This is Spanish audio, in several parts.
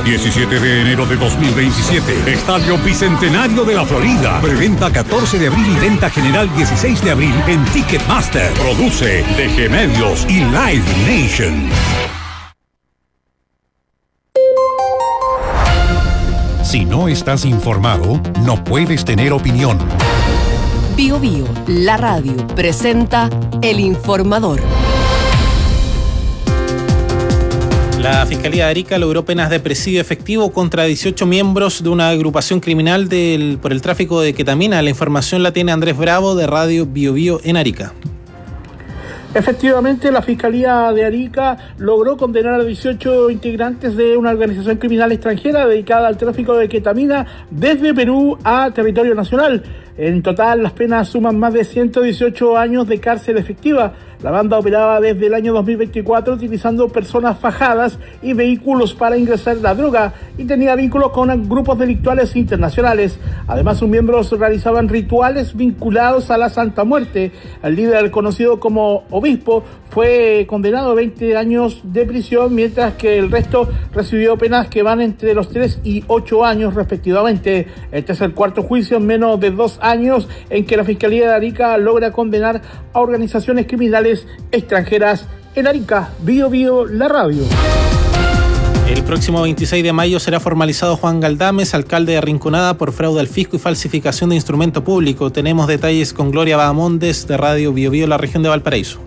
17 de enero de 2027. Estadio Bicentenario de la Florida. Preventa 14 de abril y venta general 16 de abril en Ticketmaster. Produce DG Medios y Live Nation. Si no estás informado, no puedes tener opinión. Bio Bio, la radio, presenta El Informador. La Fiscalía de Arica logró penas de presidio efectivo contra 18 miembros de una agrupación criminal por el tráfico de ketamina. La información la tiene Andrés Bravo de Radio Bio Bio en Arica. Efectivamente, la Fiscalía de Arica logró condenar a 18 integrantes de una organización criminal extranjera dedicada al tráfico de ketamina desde Perú a territorio nacional. En total, las penas suman más de 118 años de cárcel efectiva. La banda operaba desde el año 2024 utilizando personas fajadas y vehículos para ingresar la droga y tenía vínculos con grupos delictuales internacionales. Además, sus miembros realizaban rituales vinculados a la Santa Muerte. El líder, conocido como Obispo, fue condenado a 20 años de prisión, mientras que el resto recibió penas que van entre los 3 y 8 años respectivamente. Este es el cuarto juicio en menos de 2 años en que la Fiscalía de Arica logra condenar a organizaciones criminales extranjeras. En Arica, Bio Bio, la radio. El próximo 26 de mayo será formalizado Juan Galdames, alcalde de Rinconada, por fraude al fisco y falsificación de instrumento público. Tenemos detalles con Gloria Bahamondes de Radio Bio Bio, la región de Valparaíso.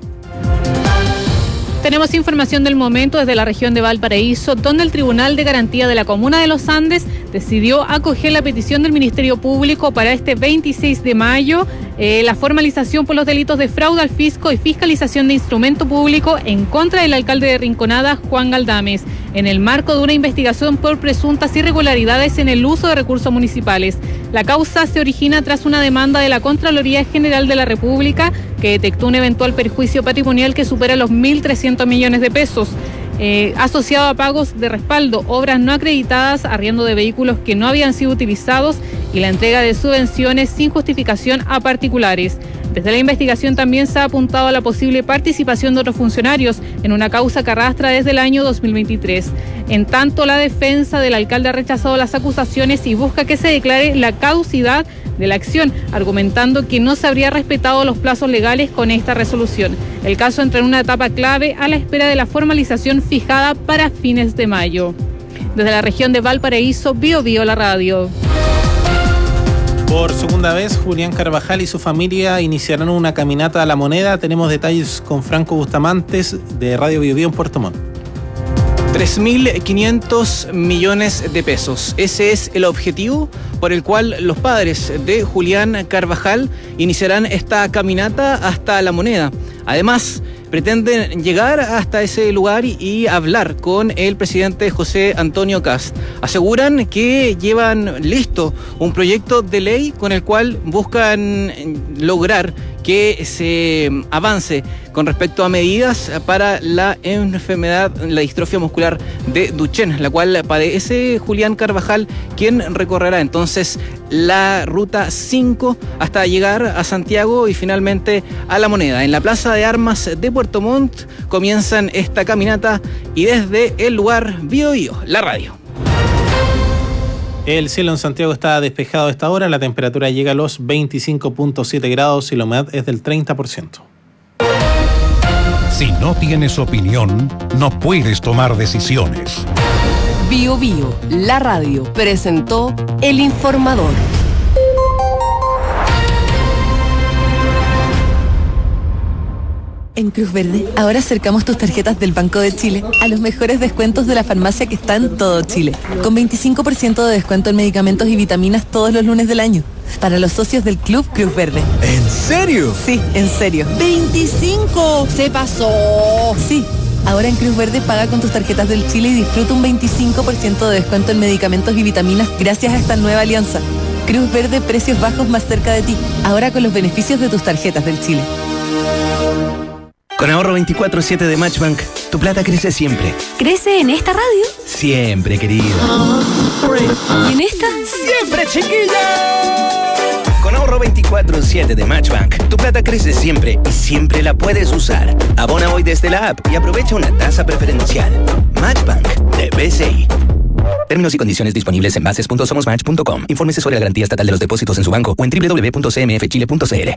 Tenemos información del momento desde la región de Valparaíso, donde el Tribunal de Garantía de la Comuna de Los Andes decidió acoger la petición del Ministerio Público para este 26 de mayo, la formalización por los delitos de fraude al fisco y fiscalización de instrumento público en contra del alcalde de Rinconada, Juan Galdames, en el marco de una investigación por presuntas irregularidades en el uso de recursos municipales. La causa se origina tras una demanda de la Contraloría General de la República que detectó un eventual perjuicio patrimonial que supera los 1.300 millones de pesos, asociado a pagos de respaldo, obras no acreditadas, arriendo de vehículos que no habían sido utilizados y la entrega de subvenciones sin justificación a particulares. Desde la investigación también se ha apuntado a la posible participación de otros funcionarios en una causa que arrastra desde el año 2023. En tanto, la defensa del alcalde ha rechazado las acusaciones y busca que se declare la caducidad de la acción, argumentando que no se habría respetado los plazos legales con esta resolución. El caso entra en una etapa clave a la espera de la formalización fijada para fines de mayo. Desde la región de Valparaíso, Bio Bio, la radio. Por segunda vez, Julián Carvajal y su familia iniciarán una caminata a La Moneda. Tenemos detalles con Franco Bustamantes de Radio Bio Bio en Puerto Montt. 3.500 millones de pesos. Ese es el objetivo por el cual los padres de Julián Carvajal iniciarán esta caminata hasta La Moneda. Además, pretenden llegar hasta ese lugar y hablar con el presidente José Antonio Kast. Aseguran que llevan listo un proyecto de ley con el cual buscan lograr que se avance con respecto a medidas para la enfermedad, la distrofia muscular de Duchenne, la cual padece Julián Carvajal, quien recorrerá entonces la ruta 5 hasta llegar a Santiago y finalmente a La Moneda. En la Plaza de Armas de Puerto Montt comienzan esta caminata y desde el lugar Bio Bio, la radio. El cielo en Santiago está despejado a esta hora, la temperatura llega a los 25.7 grados y la humedad es del 30%. Si no tienes opinión, no puedes tomar decisiones. Bio Bio, la radio, presentó El Informador. En Cruz Verde, ahora acercamos tus tarjetas del Banco de Chile a los mejores descuentos de la farmacia que está en todo Chile, con 25% de descuento en medicamentos y vitaminas todos los lunes del año, para los socios del Club Cruz Verde. ¿En serio? Sí, en serio. ¡25! ¡Se pasó! Sí. Ahora en Cruz Verde paga con tus tarjetas del Chile y disfruta un 25% de descuento en medicamentos y vitaminas gracias a esta nueva alianza. Cruz Verde, precios bajos más cerca de ti, ahora con los beneficios de tus tarjetas del Chile. Con ahorro 24/7 de Matchbank, tu plata crece siempre. ¿Crece en esta radio? Siempre, querida. ¿Y en esta? ¡Siempre, chiquilla! Con ahorro 24/7 de Matchbank, tu plata crece siempre y siempre la puedes usar. Abona hoy desde la app y aprovecha una tasa preferencial. Matchbank de BCI. Términos y condiciones disponibles en bases.somosmatch.com. Infórmese sobre la garantía estatal de los depósitos en su banco o en www.cmfchile.cl.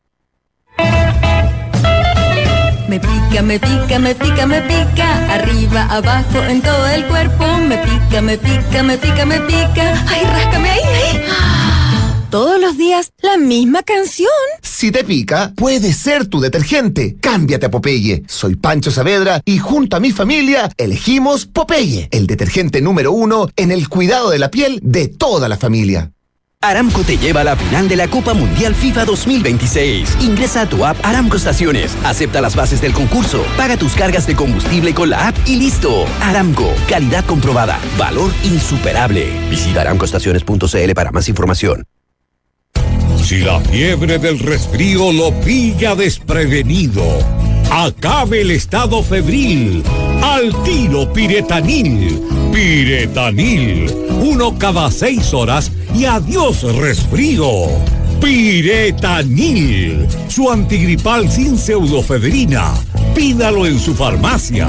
Me pica, me pica, me pica, me pica. Arriba, abajo, en todo el cuerpo. Me pica, me pica, me pica, me pica. Ay, ráscame ahí, ahí. Todos los días, la misma canción. Si te pica, puede ser tu detergente. Cámbiate a Popeye. Soy Pancho Saavedra y junto a mi familia elegimos Popeye, el detergente número 1 en el cuidado de la piel de toda la familia. Aramco te lleva a la final de la Copa Mundial FIFA 2026. Ingresa a tu app Aramco Estaciones, acepta las bases del concurso, paga tus cargas de combustible con la app y listo. Aramco, calidad comprobada, valor insuperable. Visita aramcoestaciones.cl para más información. Si la fiebre del resfrío lo pilla desprevenido, acabe el estado febril. Al tiro Piretanil. Piretanil. 1 cada 6 horas y adiós resfrío. Piretanil. Su antigripal sin pseudofebrina. Pídalo en su farmacia.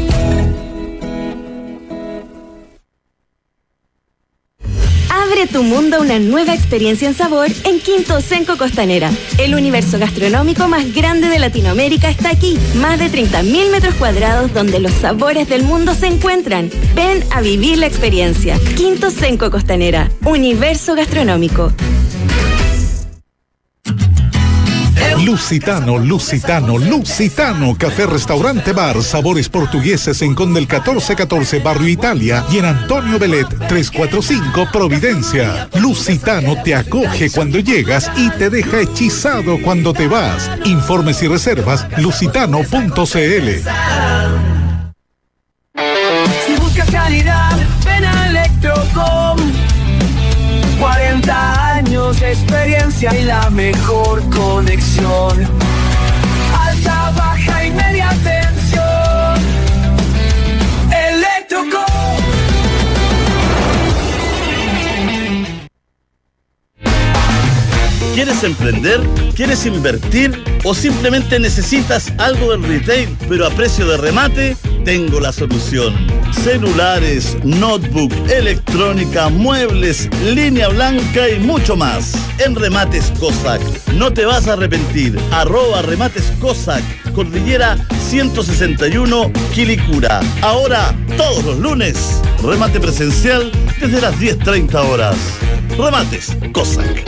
Abre tu mundo a una nueva experiencia en sabor en Quinto Senco Costanera. El universo gastronómico más grande de Latinoamérica está aquí. Más de 30.000 metros cuadrados donde los sabores del mundo se encuentran. Ven a vivir la experiencia. Quinto Senco Costanera. Universo gastronómico. Lusitano, Lusitano, Lusitano, café, restaurante, bar, sabores portugueses en Conde el 1414, Barrio Italia, y en Antonio Belet 345, Providencia. Lusitano te acoge cuando llegas y te deja hechizado cuando te vas. Informes y reservas, lusitano.cl. Si buscas calidad, ven a Electrocom. 40 años de experiencia y la mejor conexión. Alta, baja y media tensión. Electrocom. ¿Quieres emprender? ¿Quieres invertir? ¿O simplemente necesitas algo del retail, pero a precio de remate? Tengo la solución. Celulares, notebook, electrónica, muebles, línea blanca y mucho más. En Remates Cossack. No te vas a arrepentir. @Remates Cossack. Cordillera 161, Quilicura. Ahora, todos los lunes, remate presencial desde las 10:30 horas. Remates Cossack.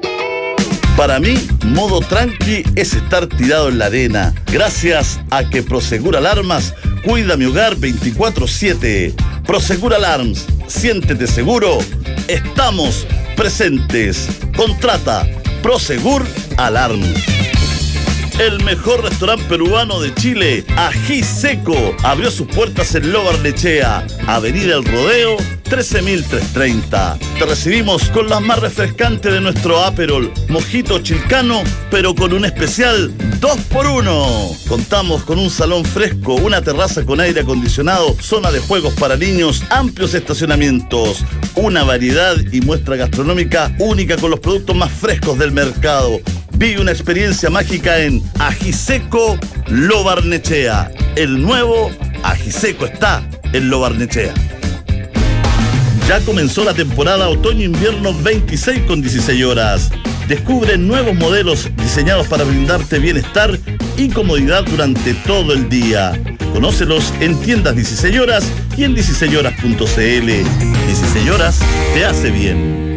Para mí, modo tranqui es estar tirado en la arena. Gracias a que Prosegur Alarmas cuida mi hogar 24/7. Prosegur Alarms, siéntete seguro. Estamos presentes. Contrata Prosegur Alarms. El mejor restaurante peruano de Chile, Ají Seco, abrió sus puertas en Lo Barnechea, Avenida El Rodeo, 13.330. Te recibimos con las más refrescantes de nuestro Aperol, Mojito Chilcano, pero con un especial 2x1. Contamos con un salón fresco, una terraza con aire acondicionado, zona de juegos para niños, amplios estacionamientos, una variedad y muestra gastronómica única con los productos más frescos del mercado. Vive una experiencia mágica en Ají Seco Lo Barnechea. El nuevo Ají Seco está en Lo Barnechea. Ya comenzó la temporada otoño-invierno 26 con 16 horas. Descubre nuevos modelos diseñados para brindarte bienestar y comodidad durante todo el día. Conócelos en tiendas 16 horas y en 16horas.cl. 16 horas te hace bien.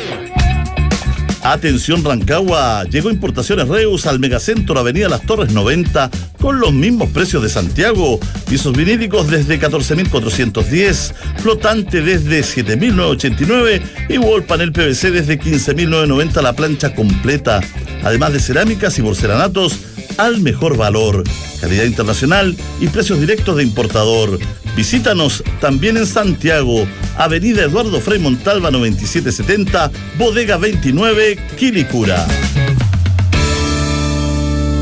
Atención Rancagua, llegó Importaciones Reus al Megacentro Avenida Las Torres 90 con los mismos precios de Santiago. Pisos vinílicos desde 14.410, flotante desde 7.989 y wall panel PVC desde 15.990 la plancha completa. Además de cerámicas y porcelanatos al mejor valor, calidad internacional y precios directos de importador. Visítanos también en Santiago, Avenida Eduardo Frei Montalva 9770, Bodega 29, Quilicura.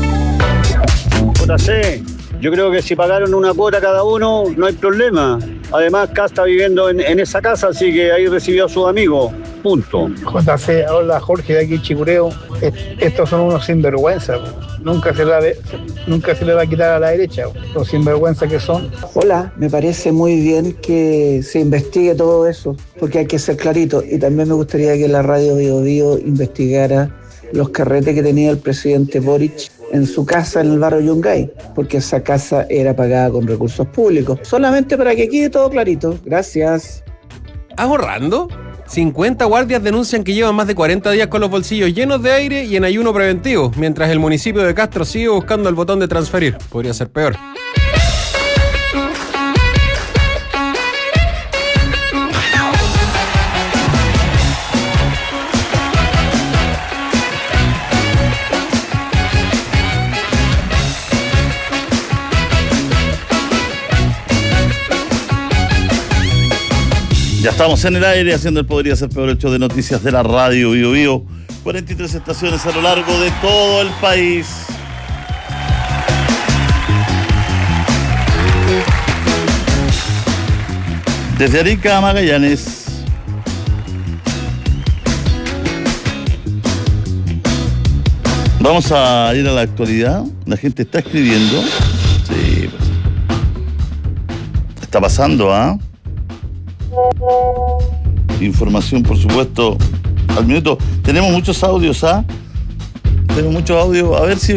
JC, yo creo que si pagaron una cuota cada uno, no hay problema. Además, Kast está viviendo en esa casa, así que ahí recibió a sus amigos. Punto. JC, hola Jorge de aquí Chicureo. Estos son unos sinvergüenza. Nunca se le va a quitar a la derecha, los sinvergüenza que son. Hola, me parece muy bien que se investigue todo eso, porque hay que ser clarito. Y también me gustaría que la radio Bio Bio investigara los carretes que tenía el presidente Boric en su casa en el barrio Yungay, porque esa casa era pagada con recursos públicos. Solamente para que quede todo clarito. Gracias. ¿Ahorrando? 50 guardias denuncian que llevan más de 40 días con los bolsillos llenos de aire y en ayuno preventivo, mientras el municipio de Castro sigue buscando el botón de transferir. Podría ser peor. Ya estamos en el aire haciendo el Podría Ser Peor, hecho de noticias de la radio Bio Bio. 43 estaciones a lo largo de todo el país. Desde Arica a Magallanes. Vamos a ir a la actualidad. La gente está escribiendo. Sí, pues. Está pasando, ¿ah? Información, por supuesto, al minuto. Tenemos muchos audios, ¿ah? Tenemos muchos audios. A ver si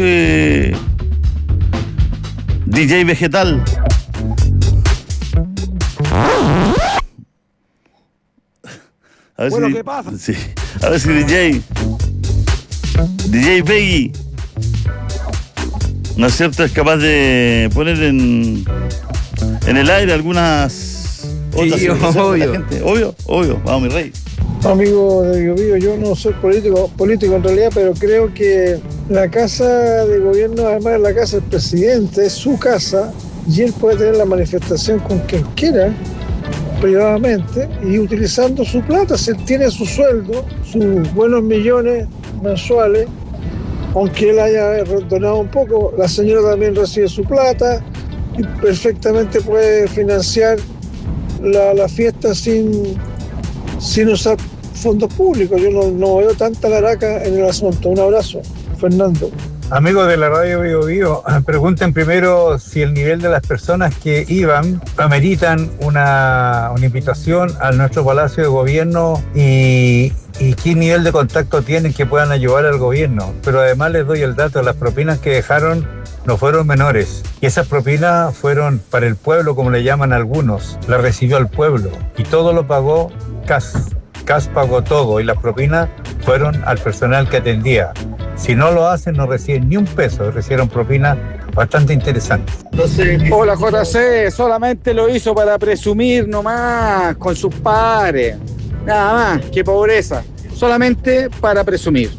DJ Vegetal. A ver bueno, si, ¿qué pasa? Sí. A ver si DJ Peggy, ¿no es cierto?, es capaz de poner en el aire algunas otras obvio. Obvio, vamos mi rey. Amigo de Bio Bio, yo no soy político en realidad, pero creo que la casa de gobierno, además de la casa del presidente, es su casa y él puede tener la manifestación con quien quiera, privadamente, y utilizando su plata. Si él tiene su sueldo, sus buenos millones mensuales, aunque él haya donado un poco, la señora también recibe su plata y perfectamente puede financiar la fiesta sin usar fondos públicos. Yo no veo tanta laraca en el asunto. Un abrazo, Fernando. Amigos de la radio Bio Bio, pregunten primero si el nivel de las personas que iban ameritan una invitación a nuestro Palacio de Gobierno y qué nivel de contacto tienen que puedan ayudar al gobierno. Pero además les doy el dato, las propinas que dejaron no fueron menores. Y esas propinas fueron para el pueblo, como le llaman algunos. La recibió el pueblo y todo lo pagó CAS. CAS pagó todo y las propinas fueron al personal que atendía. Si no lo hacen, no reciben ni un peso, recibieron propinas bastante interesantes. Hola JC, solamente lo hizo para presumir nomás con sus pares. Nada más, qué pobreza. Solamente para presumir.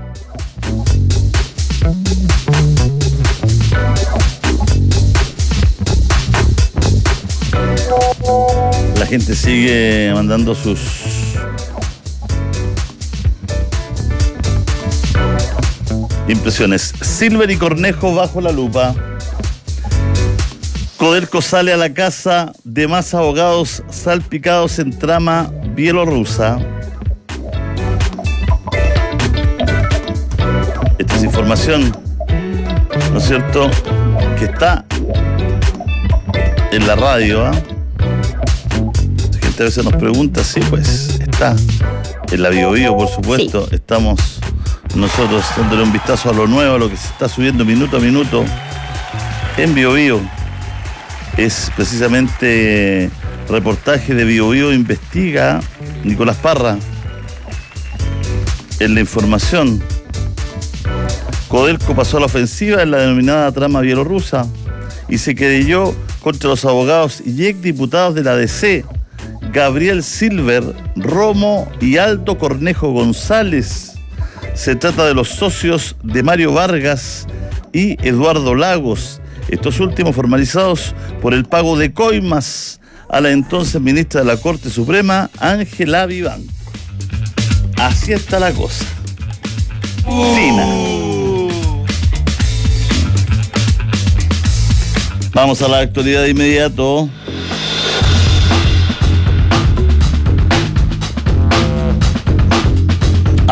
La gente sigue mandando sus impresiones. Silver y Cornejo bajo la lupa. Codelco sale a la casa de más abogados salpicados en trama bielorrusa. Esta es información, ¿no es cierto?, que está en la radio, ¿ah? La gente a veces nos pregunta, sí, pues está en la Bio Bio, por supuesto. Sí. Estamos nosotros dándole un vistazo a lo nuevo, a lo que se está subiendo minuto a minuto en Bio Bio. Es precisamente reportaje de Bio Bio investiga Nicolás Parra en la información. Codelco pasó a la ofensiva en la denominada trama bielorrusa y se querelló contra los abogados y exdiputados de la DC, Gabriel Silver, Romo y Aldo Cornejo González. Se trata de los socios de Mario Vargas y Eduardo Lagos, estos últimos formalizados por el pago de coimas a la entonces ministra de la Corte Suprema, Ángela Vivanco. Así está la cosa. Fina. Vamos a la actualidad de inmediato.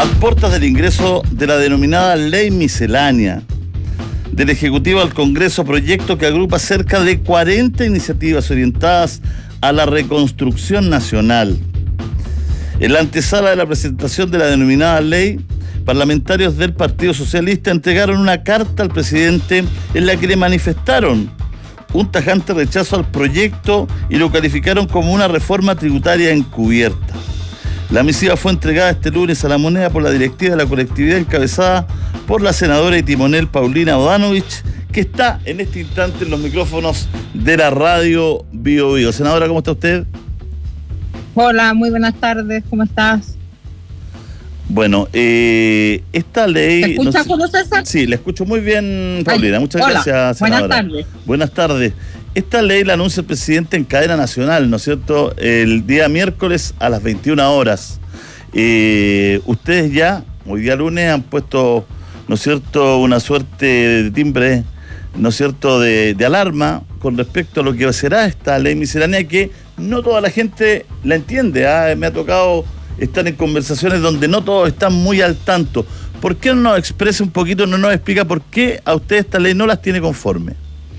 A puertas del ingreso de la denominada Ley Miscelánea del Ejecutivo al Congreso, proyecto que agrupa cerca de 40 iniciativas orientadas a la reconstrucción nacional. En la antesala de la presentación de la denominada ley, parlamentarios del Partido Socialista entregaron una carta al presidente en la que le manifestaron un tajante rechazo al proyecto y lo calificaron como una reforma tributaria encubierta. La misiva fue entregada este lunes a La Moneda por la directiva de la colectividad encabezada por la senadora y timonel Paulina Bodanovich, que está en este instante en los micrófonos de la radio Bio Bio. Senadora, ¿cómo está usted? Hola, muy buenas tardes, ¿cómo estás? Bueno, esta ley... ¿Te escuchas, Julio César? Sí, le escucho muy bien, Paulina. Muchas gracias, senadora. Buenas tardes. Buenas tardes. Esta ley la anuncia el presidente en cadena nacional, ¿no es cierto?, el día miércoles a las 21 horas. Ustedes ya, hoy día lunes, han puesto, ¿no es cierto?, una suerte de timbre, ¿no es cierto?, de alarma con respecto a lo que será esta ley miscelánea, que no toda la gente la entiende. Me ha tocado estar en conversaciones donde no todos están muy al tanto. ¿Por qué no nos expresa un poquito, no nos explica por qué a usted esta ley no las tiene conforme?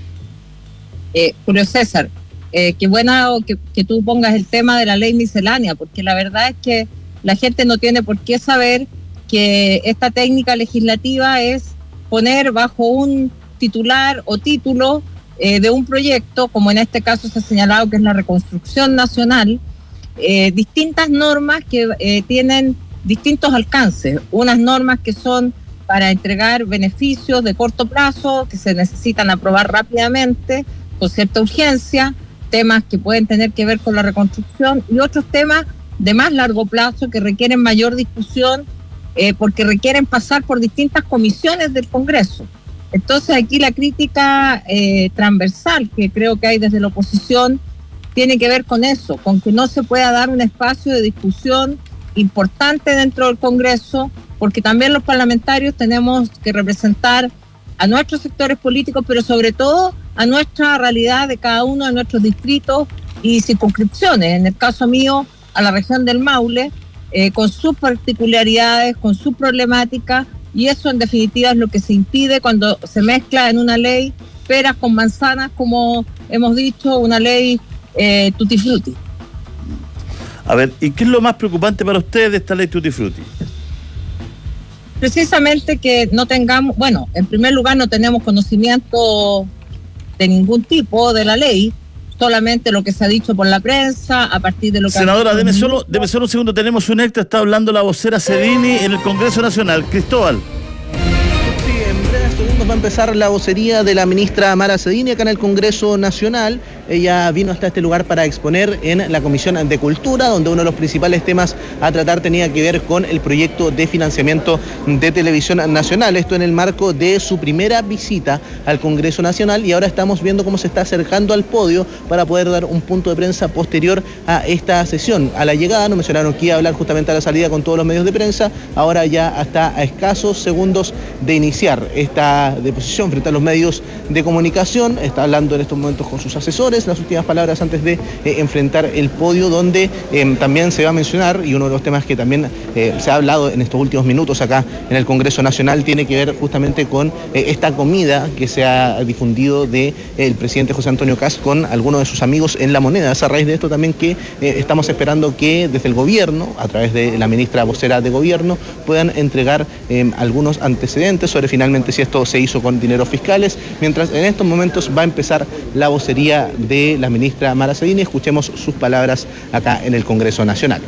Julio César, qué bueno que tú pongas el tema de la ley miscelánea, porque la verdad es que la gente no tiene por qué saber que esta técnica legislativa es poner bajo un titular o título de un proyecto, como en este caso se ha señalado que es la reconstrucción nacional, distintas normas que tienen distintos alcances, unas normas que son para entregar beneficios de corto plazo, que se necesitan aprobar rápidamente, con cierta urgencia, temas que pueden tener que ver con la reconstrucción y otros temas de más largo plazo que requieren mayor discusión porque requieren pasar por distintas comisiones del Congreso. Entonces aquí la crítica transversal que creo que hay desde la oposición tiene que ver con eso, con que no se pueda dar un espacio de discusión importante dentro del Congreso, porque también los parlamentarios tenemos que representar a nuestros sectores políticos, pero sobre todo a nuestra realidad de cada uno de nuestros distritos y circunscripciones. En el caso mío, a la región del Maule, con sus particularidades, con su problemática, y eso en definitiva es lo que se impide cuando se mezcla en una ley peras con manzanas, como hemos dicho, una ley tutti frutti. A ver, ¿y qué es lo más preocupante para ustedes de esta ley tutti frutti? Precisamente que no tengamos, bueno, en primer lugar no tenemos conocimiento de ningún tipo de la ley, solamente lo que se ha dicho por la prensa, a partir de lo que... Senadora, deme solo un segundo, tenemos un extra, está hablando la vocera Cedini en el Congreso Nacional. Cristóbal. Sí, en breves segundos va a empezar la vocería de la ministra Mara Cedini acá en el Congreso Nacional. Ella vino hasta este lugar para exponer en la Comisión de Cultura, donde uno de los principales temas a tratar tenía que ver con el proyecto de financiamiento de Televisión Nacional. Esto en el marco de su primera visita al Congreso Nacional, y ahora estamos viendo cómo se está acercando al podio para poder dar un punto de prensa posterior a esta sesión. A la llegada nos mencionaron que iba a hablar justamente a la salida con todos los medios de prensa. Ahora ya hasta a escasos segundos de iniciar esta deposición frente a los medios de comunicación, está hablando en estos momentos con sus asesores, las últimas palabras antes de enfrentar el podio, donde también se va a mencionar, y uno de los temas que también se ha hablado en estos últimos minutos acá en el Congreso Nacional tiene que ver justamente con esta comida que se ha difundido del presidente José Antonio Kast con algunos de sus amigos en La Moneda. Es a raíz de esto también que estamos esperando que desde el gobierno, a través de la ministra vocera de gobierno, puedan entregar algunos antecedentes sobre finalmente si esto se hizo con dineros fiscales, mientras en estos momentos va a empezar la vocería de la ministra Mara Cedini. Escuchemos sus palabras acá en el Congreso Nacional.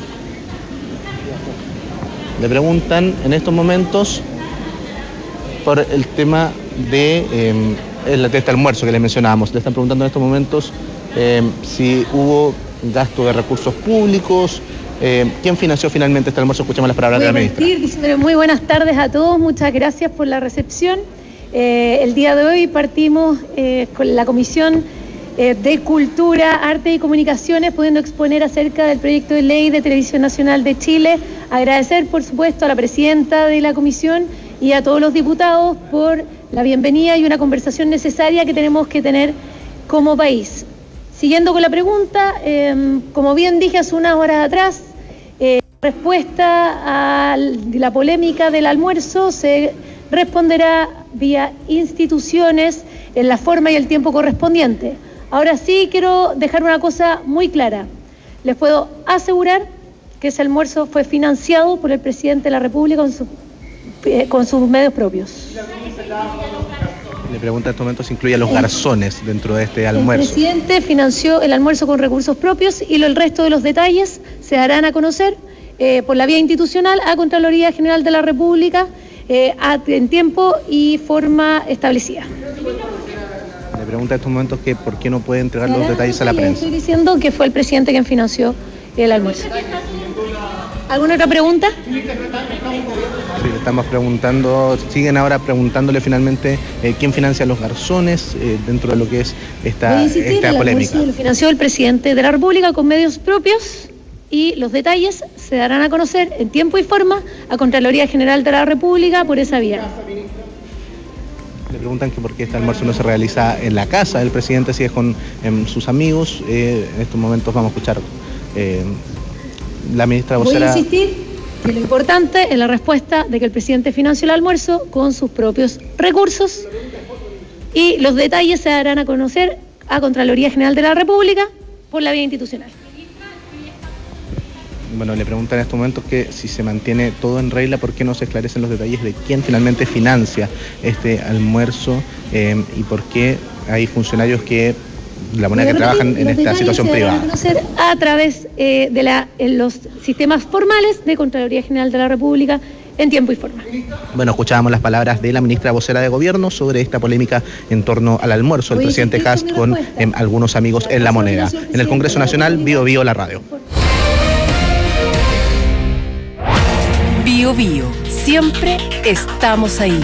Le preguntan en estos momentos por el tema de este almuerzo que les mencionábamos. Le están preguntando en estos momentos si hubo gasto de recursos públicos. ¿Quién financió finalmente este almuerzo? Escuchemos las palabras de la ministra. Diciéndole muy buenas tardes a todos, muchas gracias por la recepción. El día de hoy partimos con la Comisión de Cultura, Arte y Comunicaciones, pudiendo exponer acerca del proyecto de ley de Televisión Nacional de Chile. Agradecer, por supuesto, a la presidenta de la comisión y a todos los diputados por la bienvenida y una conversación necesaria que tenemos que tener como país. Siguiendo con la pregunta, como bien dije hace unas horas atrás, Respuesta a la polémica del almuerzo se responderá vía instituciones en la forma y el tiempo correspondiente. Ahora sí quiero dejar una cosa muy clara. Les puedo asegurar que ese almuerzo fue financiado por el presidente de la República con sus medios propios. Le pregunta en este momento si incluye a los garzones dentro de este almuerzo. El presidente financió el almuerzo con recursos propios y el resto de los detalles se darán a conocer por la vía institucional a Contraloría General de la República en tiempo y forma establecida. Le pregunta en estos momentos que por qué no puede entregar los detalles a la prensa. Estoy diciendo que fue el presidente quien financió el almuerzo. ¿Alguna otra pregunta? Sí, le estamos preguntando, siguen ahora preguntándole finalmente quién financia a los garzones dentro de lo que es esta polémica. Lo financió el presidente de la República con medios propios y los detalles se darán a conocer en tiempo y forma a Contraloría General de la República por esa vía. Le preguntan que por qué este almuerzo no se realiza en la casa del presidente, si es con sus amigos. En estos momentos vamos a escuchar la ministra vocera. Voy a insistir que lo importante es la respuesta de que el presidente financió el almuerzo con sus propios recursos y los detalles se darán a conocer a Contraloría General de la República por la vía institucional. Bueno, le preguntan en estos momentos que si se mantiene todo en regla, ¿por qué no se esclarecen los detalles de quién finalmente financia este almuerzo y por qué hay funcionarios que, de la manera que trabajan en esta situación privada? A través de los sistemas formales de Contraloría General de la República en tiempo y forma. Bueno, escuchábamos las palabras de la ministra vocera de Gobierno sobre esta polémica en torno al almuerzo del presidente Kast con algunos amigos en La Moneda. En el Congreso Nacional, Bio Bio, la radio. Bio Bio, siempre estamos ahí.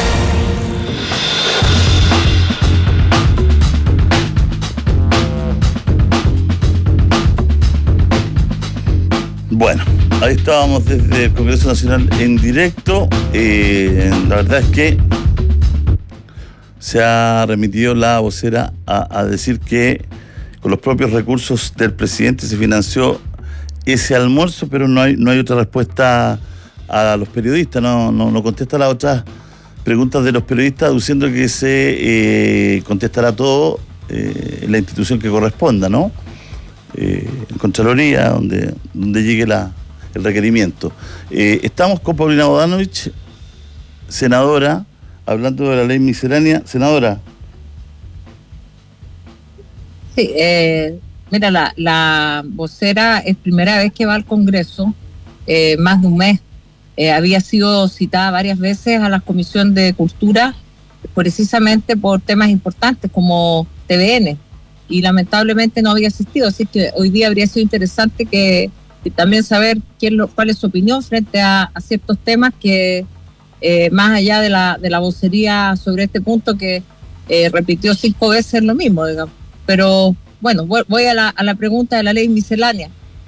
Bueno, ahí estábamos desde el Congreso Nacional en directo. La verdad es que se ha remitido la vocera a decir que con los propios recursos del presidente se financió ese almuerzo, pero no hay otra respuesta a los periodistas, no contesta las otras preguntas de los periodistas, aduciendo que se contestará todo en la institución que corresponda, ¿no? En Contraloría, donde llegue el requerimiento. Estamos con Paulina Bodanovich, senadora, hablando de la ley miscelánea. Senadora. Sí, mira, la vocera es primera vez que va al Congreso, más de un mes. Había sido citada varias veces a la Comisión de Cultura, precisamente por temas importantes como TVN, y lamentablemente no había asistido, así que hoy día habría sido interesante que también saber cuál es su opinión frente a ciertos temas que, más allá de la vocería sobre este punto que repitió 5 veces lo mismo, digamos. Pero bueno, voy a la pregunta de la ley miscelánea.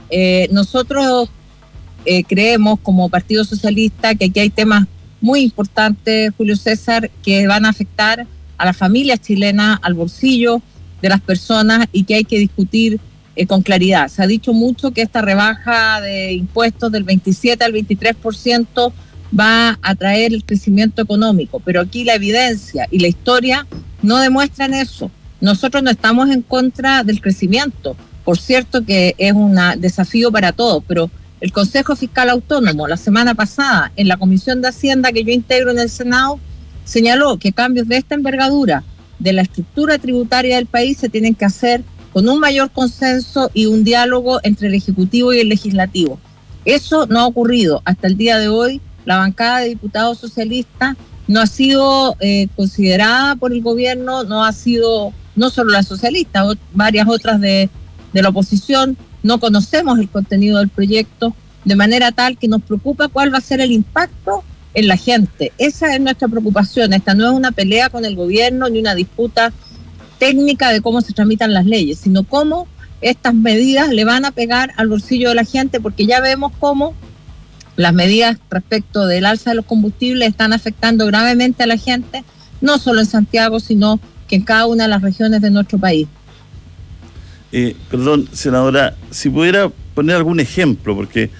Nosotros creemos como Partido Socialista que aquí hay temas muy importantes, Julio César, que van a afectar a las familias chilenas, al bolsillo de las personas y que hay que discutir con claridad. Se ha dicho mucho que esta rebaja de impuestos del 27 al 23% va a traer el crecimiento económico, pero aquí la evidencia y la historia no demuestran eso. Nosotros no estamos en contra del crecimiento, por cierto que es un desafío para todos, pero el Consejo Fiscal Autónomo la semana pasada en la Comisión de Hacienda que yo integro en el Senado señaló que cambios de esta envergadura de la estructura tributaria del país se tienen que hacer con un mayor consenso y un diálogo entre el Ejecutivo y el Legislativo. Eso no ha ocurrido. Hasta el día de hoy, la bancada de diputados socialistas no ha sido considerada por el gobierno, no ha sido, no solo la socialista, varias otras de la oposición. No conocemos el contenido del proyecto, de manera tal que nos preocupa cuál va a ser el impacto en la gente. Esa es nuestra preocupación. Esta no es una pelea con el gobierno ni una disputa técnica de cómo se tramitan las leyes, sino cómo estas medidas le van a pegar al bolsillo de la gente, porque ya vemos cómo las medidas respecto del alza de los combustibles están afectando gravemente a la gente, no solo en Santiago, sino que en cada una de las regiones de nuestro país. Perdón, senadora, si pudiera poner algún ejemplo, porque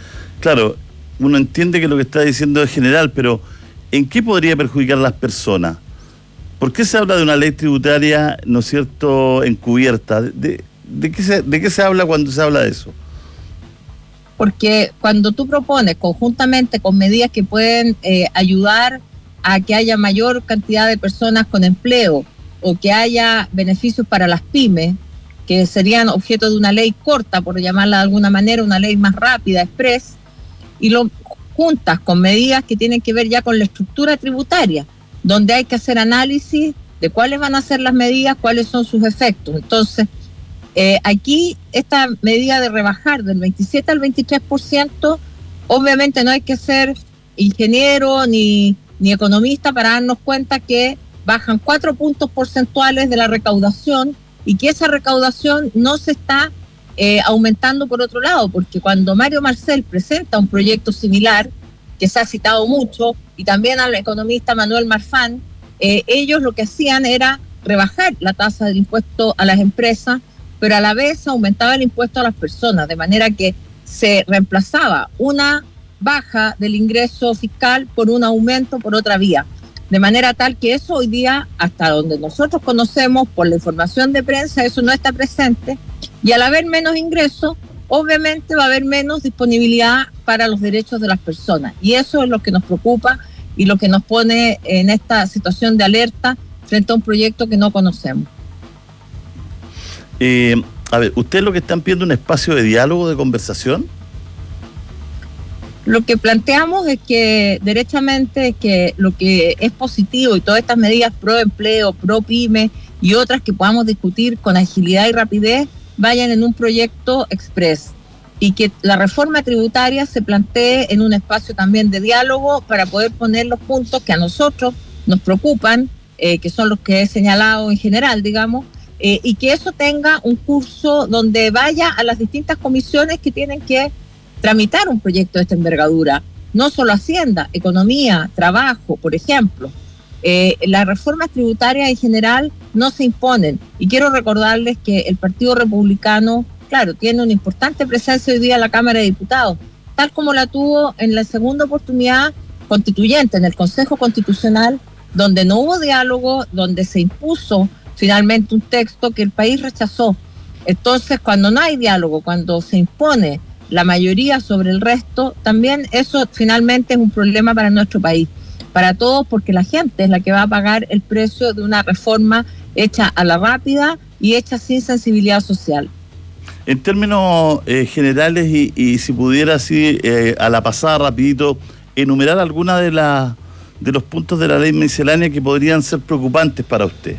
claro, uno entiende que lo que está diciendo es general, pero ¿en qué podría perjudicar a las personas? ¿Por qué se habla de una ley tributaria, ¿no es cierto?, encubierta? ¿De qué se habla cuando se habla de eso? Porque cuando tú propones conjuntamente con medidas que pueden ayudar a que haya mayor cantidad de personas con empleo o que haya beneficios para las pymes, que serían objeto de una ley corta, por llamarla de alguna manera, una ley más rápida, express, y lo juntas con medidas que tienen que ver ya con la estructura tributaria, donde hay que hacer análisis de cuáles van a ser las medidas, cuáles son sus efectos. Entonces, aquí esta medida de rebajar del 27 al 23%, obviamente no hay que ser ingeniero ni economista para darnos cuenta que bajan 4 puntos porcentuales de la recaudación y que esa recaudación no se está aumentando por otro lado, porque cuando Mario Marcel presenta un proyecto similar, que se ha citado mucho, y también al economista Manuel Marfán, ellos lo que hacían era rebajar la tasa del impuesto a las empresas, pero a la vez aumentaba el impuesto a las personas, de manera que se reemplazaba una baja del ingreso fiscal por un aumento por otra vía. De manera tal que eso hoy día, hasta donde nosotros conocemos, por la información de prensa, eso no está presente. Y al haber menos ingresos, obviamente va a haber menos disponibilidad para los derechos de las personas. Y eso es lo que nos preocupa y lo que nos pone en esta situación de alerta frente a un proyecto que no conocemos. A ver, ¿ustedes lo que están pidiendo un espacio de diálogo, de conversación? Lo que planteamos es que derechamente que lo que es positivo y todas estas medidas pro empleo, pro pyme y otras que podamos discutir con agilidad y rapidez vayan en un proyecto express y que la reforma tributaria se plantee en un espacio también de diálogo para poder poner los puntos que a nosotros nos preocupan, que son los que he señalado en general, digamos, y que eso tenga un curso donde vaya a las distintas comisiones que tienen que tramitar un proyecto de esta envergadura, no solo Hacienda, Economía, Trabajo, por ejemplo. Las reformas tributarias en general no se imponen, y quiero recordarles que el Partido Republicano, claro, tiene una importante presencia hoy día en la Cámara de Diputados, tal como la tuvo en la segunda oportunidad constituyente, en el Consejo Constitucional, donde no hubo diálogo, donde se impuso finalmente un texto que el país rechazó. Entonces, cuando no hay diálogo, cuando se impone la mayoría sobre el resto, también eso finalmente es un problema para nuestro país, para todos, porque la gente es la que va a pagar el precio de una reforma hecha a la rápida y hecha sin sensibilidad social. En términos generales, y si pudiera así a la pasada rapidito, enumerar alguna de los puntos de la ley miscelánea que podrían ser preocupantes para usted.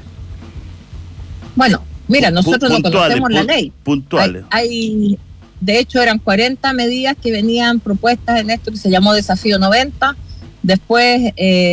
Bueno, mira, nosotros no conocemos la ley. Puntuales. Hay de hecho, eran 40 medidas que venían propuestas en esto que se llamó Desafío 90. Después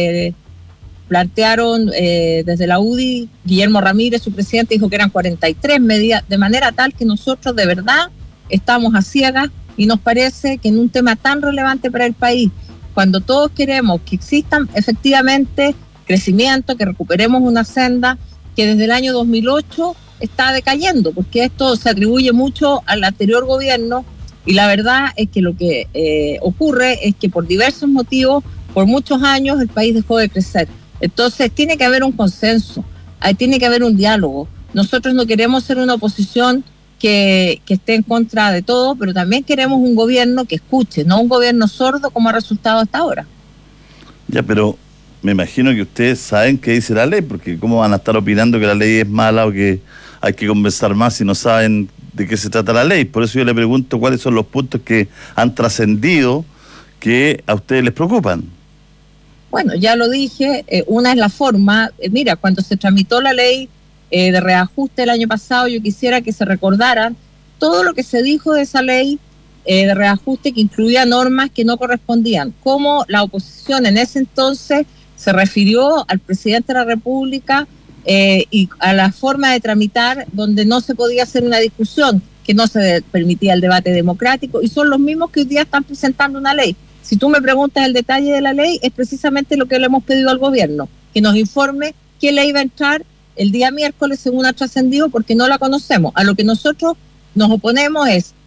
plantearon desde la UDI, Guillermo Ramírez, su presidente, dijo que eran 43 medidas, de manera tal que nosotros de verdad estamos a ciegas y nos parece que en un tema tan relevante para el país, cuando todos queremos que existan efectivamente crecimiento, que recuperemos una senda que desde el año 2008 está decayendo, porque esto se atribuye mucho al anterior gobierno, y la verdad es que lo que ocurre es que por diversos motivos, por muchos años, el país dejó de crecer. Entonces tiene que haber un consenso, tiene que haber un diálogo. Nosotros no queremos ser una oposición que esté en contra de todo, pero también queremos un gobierno que escuche, no un gobierno sordo como ha resultado hasta ahora. Ya, pero me imagino que ustedes saben qué dice la ley, porque cómo van a estar opinando que la ley es mala o que hay que conversar más si no saben de qué se trata la ley. Por eso yo le pregunto cuáles son los puntos que han trascendido que a ustedes les preocupan. Bueno, ya lo dije, una es la forma. Mira, cuando se tramitó la ley de reajuste el año pasado, yo quisiera que se recordaran todo lo que se dijo de esa ley de reajuste, que incluía normas que no correspondían, como la oposición en ese entonces se refirió al presidente de la República y a la forma de tramitar, donde no se podía hacer una discusión, que no se permitía el debate democrático, y son los mismos que hoy día están presentando una ley. Si tú me preguntas el detalle de la ley, es precisamente lo que le hemos pedido al gobierno, que nos informe qué ley va a entrar el día miércoles según ha trascendido, porque no la conocemos. A lo que nosotros nos oponemos es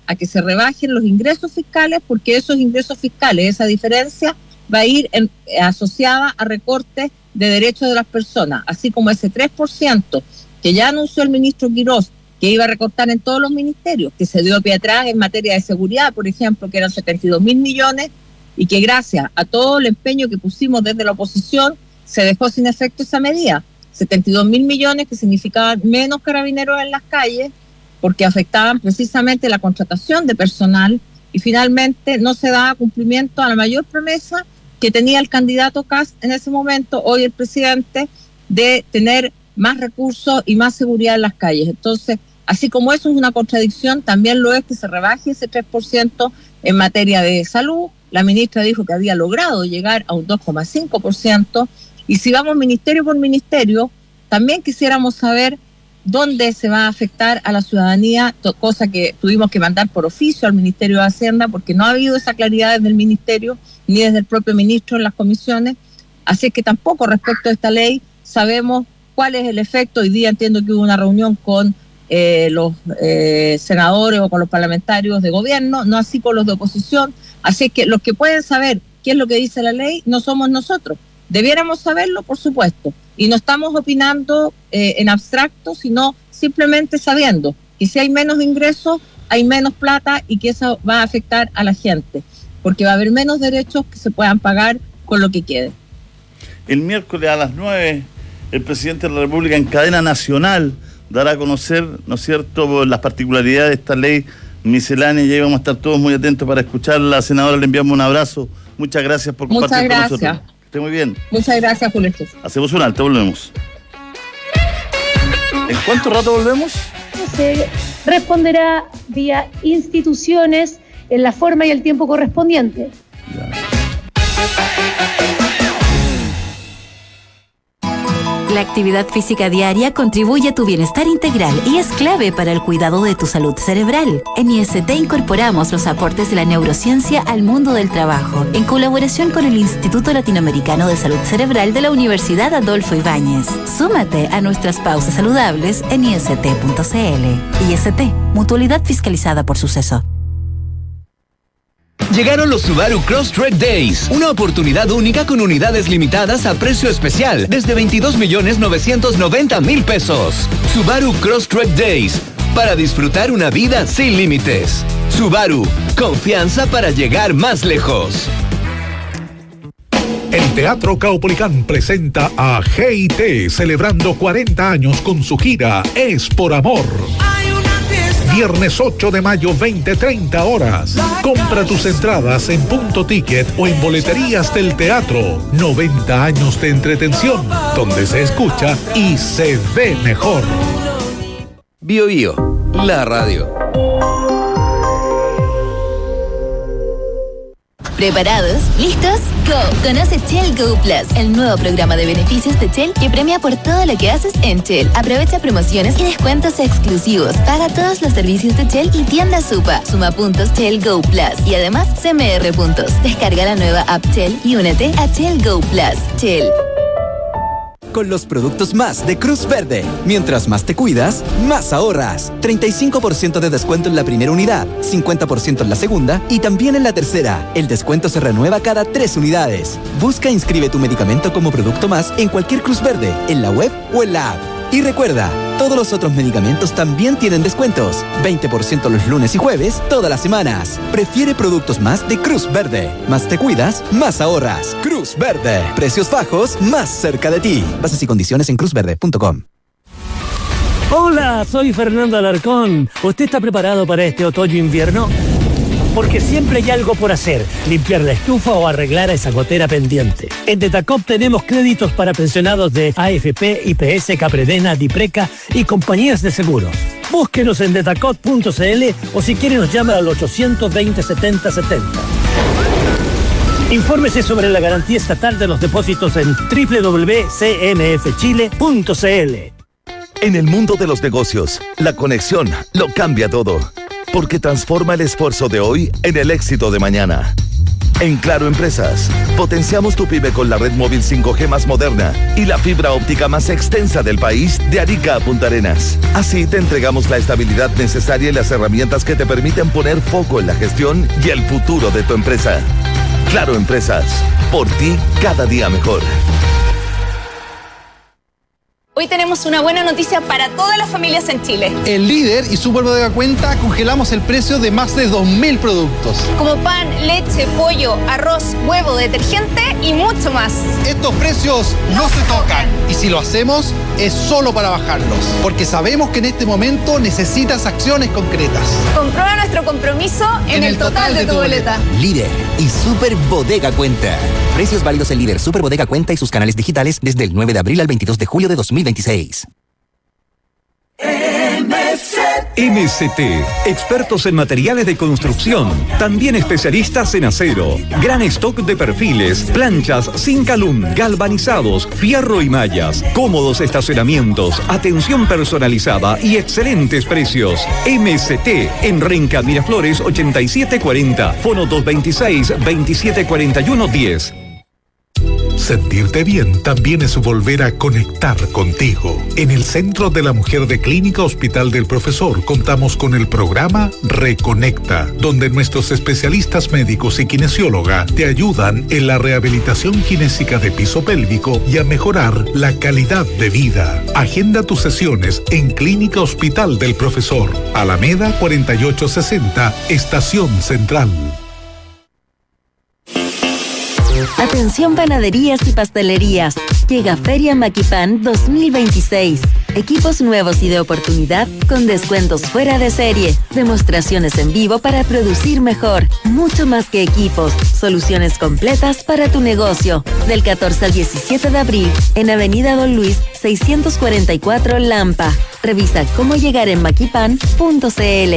a que se rebajen los ingresos fiscales, porque esos ingresos fiscales, esa diferencia, va a ir asociada a recortes de derechos de las personas, así como ese 3% que ya anunció el ministro Quirós, que iba a recortar en todos los ministerios, que se dio pie atrás en materia de seguridad, por ejemplo, que eran 72.000 millones, y que gracias a todo el empeño que pusimos desde la oposición, se dejó sin efecto esa medida. 72.000 millones que significaban menos carabineros en las calles, porque afectaban precisamente la contratación de personal, y finalmente no se daba cumplimiento a la mayor promesa que tenía el candidato Kast en ese momento, hoy el presidente, de tener más recursos y más seguridad en las calles. Entonces, así como eso es una contradicción, también lo es que se rebaje ese 3% en materia de salud. La ministra dijo que había logrado llegar a un 2,5%, y si vamos ministerio por ministerio, también quisiéramos saber dónde se va a afectar a la ciudadanía, cosa que tuvimos que mandar por oficio al Ministerio de Hacienda, porque no ha habido esa claridad desde el ministerio, ni desde el propio ministro en las comisiones. Así es que tampoco respecto a esta ley sabemos cuál es el efecto. Hoy día entiendo que hubo una reunión con los senadores o con los parlamentarios de gobierno, no así con los de oposición. Así es que los que pueden saber qué es lo que dice la ley no somos nosotros. Debiéramos saberlo, por supuesto, y no estamos opinando en abstracto, sino simplemente sabiendo que si hay menos ingresos, hay menos plata, y que eso va a afectar a la gente, porque va a haber menos derechos que se puedan pagar con lo que quede. El miércoles a las 9, el presidente de la República en cadena nacional dará a conocer, ¿no es cierto?, las particularidades de esta ley miscelánea, y ahí vamos a estar todos muy atentos para escucharla. Senadora, le enviamos un abrazo. Muchas gracias por compartir con nosotros. Que esté muy bien. Muchas gracias, Julio. Hacemos un alto, volvemos. ¿En cuánto rato volvemos? Se responderá vía instituciones en la forma y el tiempo correspondiente. Ya. La actividad física diaria contribuye a tu bienestar integral y es clave para el cuidado de tu salud cerebral. En IST incorporamos los aportes de la neurociencia al mundo del trabajo, en colaboración con el Instituto Latinoamericano de Salud Cerebral de la Universidad Adolfo Ibáñez. Súmate a nuestras pausas saludables en ist.cl. IST, mutualidad fiscalizada por Suceso. Llegaron los Subaru Crosstrek Days, una oportunidad única con unidades limitadas a precio especial desde 22.990.000 pesos. Subaru Crosstrek Days, para disfrutar una vida sin límites. Subaru, confianza para llegar más lejos. El Teatro Caupolicán presenta a G&T celebrando 40 años con su gira Es por Amor. Viernes 8 de mayo, 20:30 horas. Compra tus entradas en Punto Ticket o en boleterías del teatro. 90 años de entretención, donde se escucha y se ve mejor. Bio Bio, la radio. ¿Preparados? ¿Listos? ¡Go! Conoce Shell Go Plus, el nuevo programa de beneficios de Shell que premia por todo lo que haces en Shell. Aprovecha promociones y descuentos exclusivos. Paga todos los servicios de Shell y tienda Supa. Suma puntos Shell Go Plus y además CMR puntos. Descarga la nueva app Shell y únete a Shell Go Plus. Shell. Con los productos más de Cruz Verde. Mientras más te cuidas, más ahorras. 35% de descuento en la primera unidad, 50% en la segunda y también en la tercera. El descuento se renueva cada 3 unidades. Busca e inscribe tu medicamento como producto más en cualquier Cruz Verde, en la web o en la app. Y recuerda, todos los otros medicamentos también tienen descuentos. 20% los lunes y jueves, todas las semanas. Prefiere productos más de Cruz Verde. Más te cuidas, más ahorras. Cruz Verde. Precios bajos, más cerca de ti. Bases y condiciones en cruzverde.com. Hola, soy Fernando Alarcón. ¿Usted está preparado para este otoño-invierno? Porque siempre hay algo por hacer, limpiar la estufa o arreglar a esa gotera pendiente. En Detacop tenemos créditos para pensionados de AFP, IPS, Capredena, Dipreca y compañías de seguros. Búsquenos en detacop.cl o si quiere nos llama al 820-7070. Infórmese sobre la garantía estatal de los depósitos en www.cmfchile.cl. En el mundo de los negocios, la conexión lo cambia todo. Porque transforma el esfuerzo de hoy en el éxito de mañana. En Claro Empresas, potenciamos tu pyme con la red móvil 5G más moderna y la fibra óptica más extensa del país de Arica a Punta Arenas. Así te entregamos la estabilidad necesaria y las herramientas que te permiten poner foco en la gestión y el futuro de tu empresa. Claro Empresas, por ti cada día mejor. Hoy tenemos una buena noticia para todas las familias en Chile. En Líder y Super Bodega Cuenta congelamos el precio de más de 2.000 productos. Como pan, leche, pollo, arroz, huevo, detergente y mucho más. Estos precios no se tocan y si lo hacemos es solo para bajarlos, porque sabemos que en este momento necesitas acciones concretas. Comprueba nuestro compromiso en el total de tu boleta. Líder y Super Bodega Cuenta. Precios válidos en Líder, Super Bodega Cuenta y sus canales digitales desde el 9 de abril al 22 de julio de 2026. MCT, expertos en materiales de construcción, también especialistas en acero, gran stock de perfiles, planchas, Zinc-Alum, galvanizados, fierro y mallas, cómodos estacionamientos, atención personalizada y excelentes precios. MCT en Renca Miraflores 8740, fono 226-2741-10. Sentirte bien también es volver a conectar contigo. En el Centro de la Mujer de Clínica Hospital del Profesor contamos con el programa Reconecta, donde nuestros especialistas médicos y kinesióloga te ayudan en la rehabilitación kinésica de piso pélvico y a mejorar la calidad de vida. Agenda tus sesiones en Clínica Hospital del Profesor, Alameda 4860, Estación Central. Atención panaderías y pastelerías. Llega Feria Maquipan 2026. Equipos nuevos y de oportunidad con descuentos fuera de serie. Demostraciones en vivo para producir mejor. Mucho más que equipos. Soluciones completas para tu negocio. Del 14 al 17 de abril en Avenida Don Luis 644 Lampa. Revisa cómo llegar en maquipan.cl.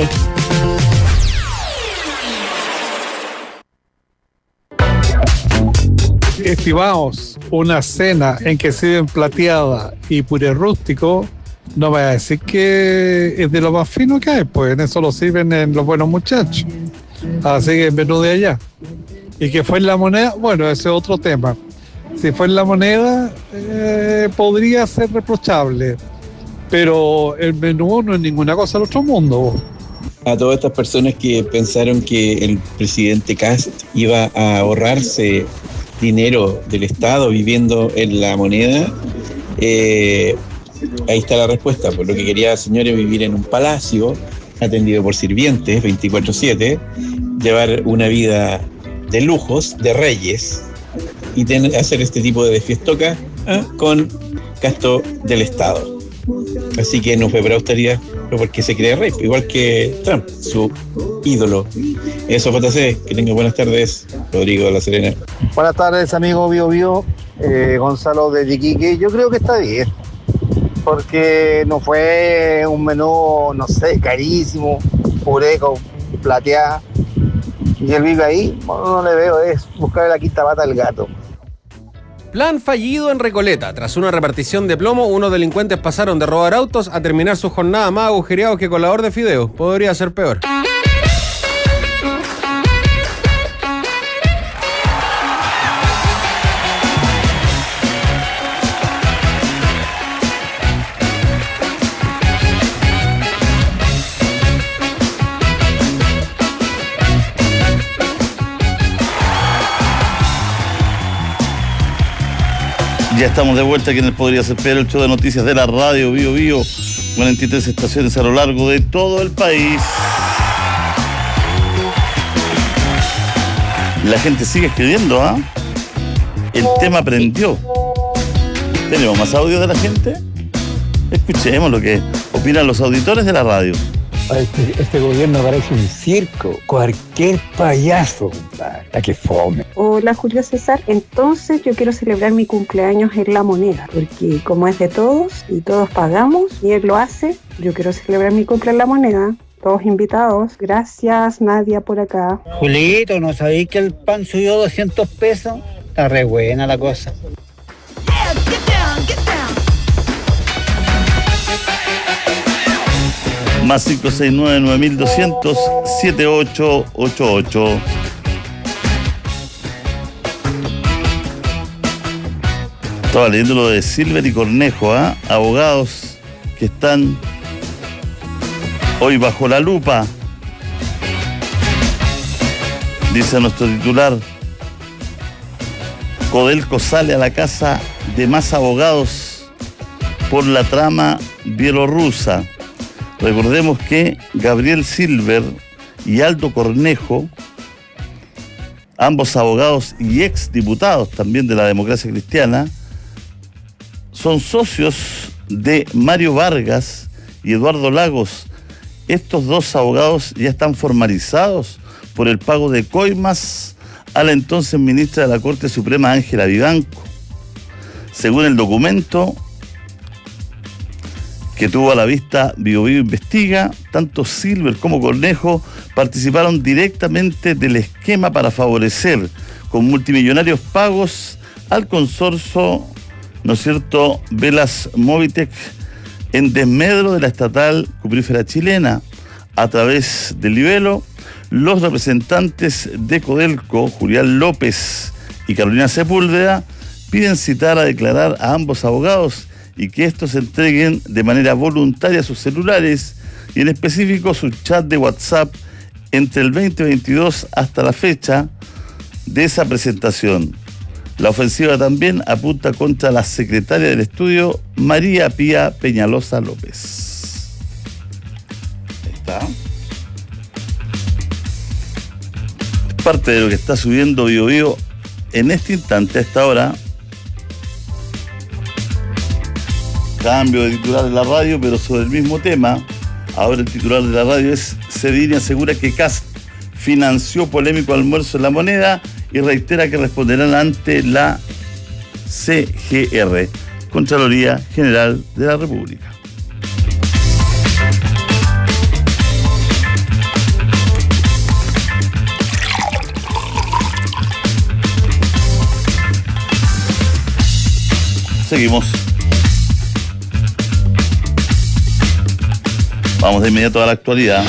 Estimados, una cena en que sirven plateada y puré rústico, no voy a decir que es de lo más fino que hay, pues en eso lo sirven en los buenos muchachos. Así que el menú de allá. ¿Y que fue en La Moneda? Bueno, ese es otro tema. Si fue en La Moneda, podría ser reprochable, pero el menú no es ninguna cosa del otro mundo. A todas estas personas que pensaron que el presidente Kast iba a ahorrarse dinero del Estado viviendo en La Moneda, ahí está la respuesta. Por lo que quería, señores, vivir en un palacio atendido por sirvientes 24/7, llevar una vida de lujos, de reyes, y hacer este tipo de fiestoca con gasto del Estado. Así que no fue por austeridad, fue porque se cree rey, igual que Trump, su ídolo. Eso, JC, que tenga buenas tardes. Rodrigo de La Serena. Buenas tardes, amigo Bio Bio. Gonzalo de Iquique. Yo creo que está bien, porque no fue un menú, no sé, carísimo, puré con plateada, y él vive ahí. No le veo, es buscar la quinta pata al gato. Plan fallido en Recoleta. Tras una repartición de plomo, unos delincuentes pasaron de robar autos a terminar su jornada más agujereados que colador de fideo. Podría ser peor. Ya estamos de vuelta aquí en el Podría Ser Peor, el show de noticias de la radio Bio Bio, 43 estaciones a lo largo de todo el país. La gente sigue escribiendo, ¿ah? El tema prendió. ¿Tenemos más audio de la gente? Escuchemos lo que opinan los auditores de la radio. Este gobierno parece un circo. Cualquier payaso, compadre. La que fome. Hola, Julio César. Entonces yo quiero celebrar mi cumpleaños en La Moneda, porque como es de todos y todos pagamos y él lo hace, yo quiero celebrar mi cumple en La Moneda. Todos invitados. Gracias, Nadia, por acá. Julito, ¿no sabéis que el pan subió 200 pesos? Está re buena la cosa. Más 569-9200-7888. Estaba leyendo lo de Silver y Cornejo, abogados que están hoy bajo la lupa. Dice nuestro titular, Codelco sale a la casa de más abogados por la trama bielorrusa. Recordemos que Gabriel Silver y Aldo Cornejo, ambos abogados y exdiputados también de la Democracia Cristiana, son socios de Mario Vargas y Eduardo Lagos. Estos dos abogados ya están formalizados por el pago de coimas a la entonces ministra de la Corte Suprema, Ángela Vivanco. Según el documento que tuvo a la vista Bio Bio Investiga, tanto Silver como Cornejo participaron directamente del esquema para favorecer con multimillonarios pagos al consorcio, ¿no es cierto?, Velas Movitec, en desmedro de la estatal cuprífera chilena. A través del libelo, los representantes de Codelco, Julián López y Carolina Sepúlveda, piden citar a declarar a ambos abogados y que estos entreguen de manera voluntaria sus celulares y en específico su chat de WhatsApp entre el 2022 hasta la fecha de esa presentación. La ofensiva también apunta contra la secretaria del estudio, María Pía Peñalosa López. Ahí está. Parte de lo que está subiendo Bio Bio en este instante, a esta hora. Cambio de titular de la radio, pero sobre el mismo tema. Ahora el titular de la radio es: Cedini asegura que Kast financió polémico almuerzo en La Moneda y reitera que responderán ante la CGR, Contraloría General de la República. Seguimos. Vamos de inmediato a la actualidad.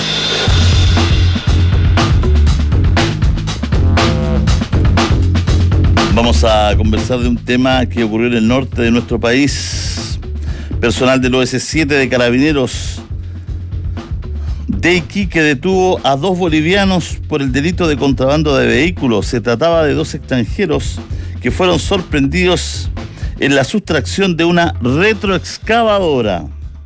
Vamos a conversar de un tema que ocurrió en el norte de nuestro país. Personal del OS7 de Carabineros de Iquique detuvo a 2 bolivianos por el delito de contrabando de vehículos. Se trataba de 2 extranjeros que fueron sorprendidos en la sustracción de una retroexcavadora.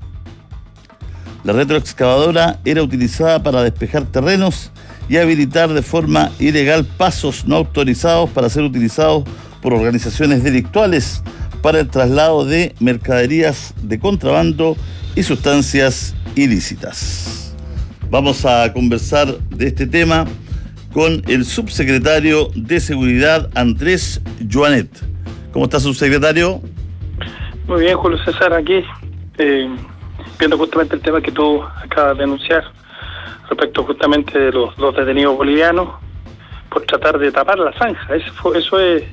La retroexcavadora era utilizada para despejar terrenos y habilitar de forma ilegal pasos no autorizados para ser utilizados por organizaciones delictuales para el traslado de mercaderías de contrabando y sustancias ilícitas. Vamos a conversar de este tema con el subsecretario de Seguridad, Andrés Joanet. ¿Cómo está, subsecretario? Muy bien, Julio César, aquí viendo justamente el tema que tú acabas de anunciar respecto justamente de los 2 detenidos bolivianos por tratar de tapar la zanja. Eso es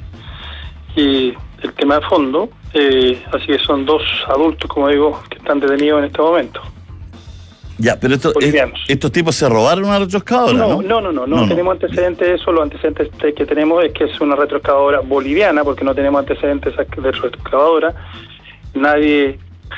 y el tema de fondo. Así que son 2 adultos, como digo, que están detenidos en este momento. Ya, pero estos tipos se robaron una retroexcavadora, ¿no? No tenemos antecedentes de eso. Los antecedentes que tenemos es que es una retroexcavadora boliviana, porque no tenemos antecedentes de retroexcavadora. Nadie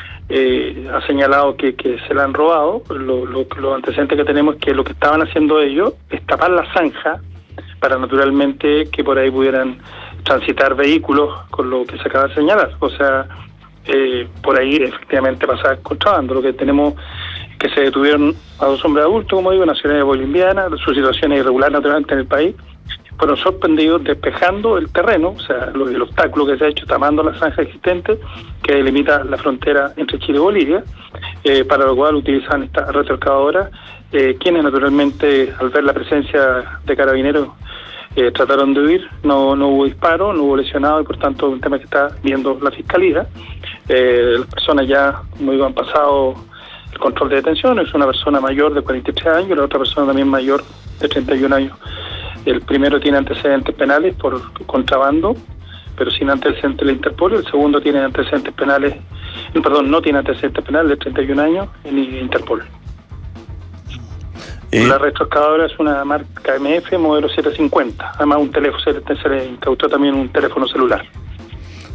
ha señalado que se la han robado. Los antecedentes que tenemos es que lo que estaban haciendo ellos es tapar la zanja para naturalmente que por ahí pudieran transitar vehículos con lo que se acaba de señalar. O sea, por ahí efectivamente pasaba contrabando. Lo que tenemos es que se detuvieron a 2 hombres adultos, como digo, nacionales bolivianas. Su situación es irregular naturalmente en el país. Fueron sorprendidos despejando el terreno, o sea, el obstáculo que se ha hecho tapando la zanja existente que delimita la frontera entre Chile y Bolivia, para lo cual utilizan esta retroexcavadora, quienes naturalmente al ver la presencia de carabineros trataron de huir. No hubo disparo, no hubo lesionado y por tanto es un tema que está viendo la Fiscalía. Las personas ya, como digo, han pasado el control de detención. Es una persona mayor de 43 años, la otra persona también mayor de 31 años. El primero tiene antecedentes penales por contrabando, pero sin antecedentes de la Interpol. El segundo tiene antecedentes penales, no tiene antecedentes penales de 31 años en Interpol. La retroexcavadora es una marca MF modelo 750. Además, un teléfono, se le incautó también un teléfono celular.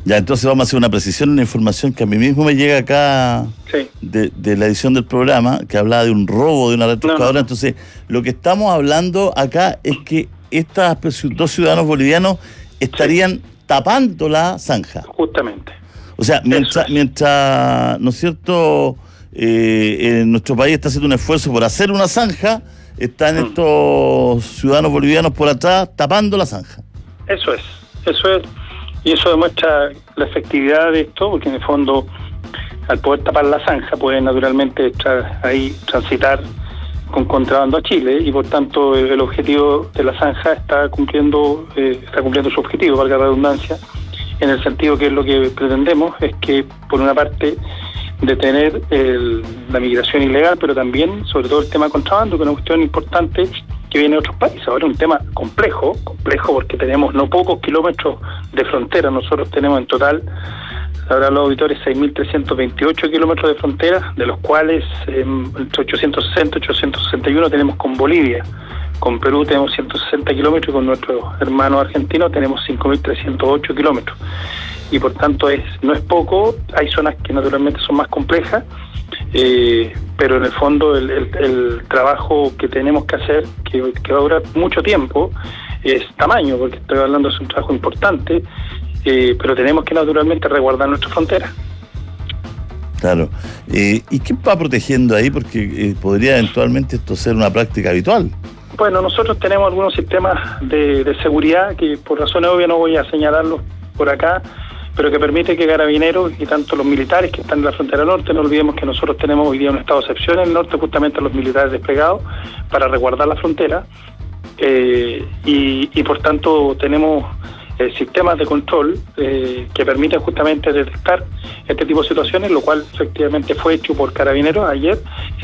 Ya, entonces vamos a hacer una precisión, una información que a mí mismo me llega acá de la edición del programa, que hablaba de un robo de una retroexcavadora. Entonces, lo que estamos hablando acá es que estos 2 ciudadanos bolivianos estarían tapando la zanja. Justamente. O sea, mientras ¿no es cierto?, en nuestro país está haciendo un esfuerzo por hacer una zanja, están estos ciudadanos bolivianos por atrás tapando la zanja. Eso es. Y eso demuestra la efectividad de esto, porque en el fondo, al poder tapar la zanja, pueden naturalmente transitar con contrabando a Chile, y por tanto el objetivo de la zanja está cumpliendo su objetivo, valga la redundancia, en el sentido que es lo que pretendemos, es que por una parte detener la migración ilegal, pero también, sobre todo, el tema de contrabando, que es una cuestión importante que viene de otros países. Ahora es un tema complejo porque tenemos no pocos kilómetros de frontera. Nosotros tenemos en total, habrá los auditores, 6.328 kilómetros de frontera, de los cuales entre 860 y 861 tenemos con Bolivia. Con Perú tenemos 160 kilómetros y con nuestros hermanos argentinos tenemos 5.308 kilómetros. Y por tanto no es poco. Hay zonas que naturalmente son más complejas, pero en el fondo el trabajo que tenemos que hacer, que va a durar mucho tiempo, es tamaño, porque estoy hablando de un trabajo importante, pero tenemos que naturalmente resguardar nuestra frontera. Claro. ¿Y qué va protegiendo ahí? Porque podría eventualmente esto ser una práctica habitual. Bueno, nosotros tenemos algunos sistemas de seguridad que por razones obvias no voy a señalarlos por acá, pero que permite que Carabineros y tanto los militares que están en la frontera norte, no olvidemos que nosotros tenemos hoy día un estado de excepción en el norte, justamente a los militares desplegados para resguardar la frontera, y por tanto tenemos sistemas de control que permiten justamente detectar este tipo de situaciones, lo cual efectivamente fue hecho por Carabineros ayer.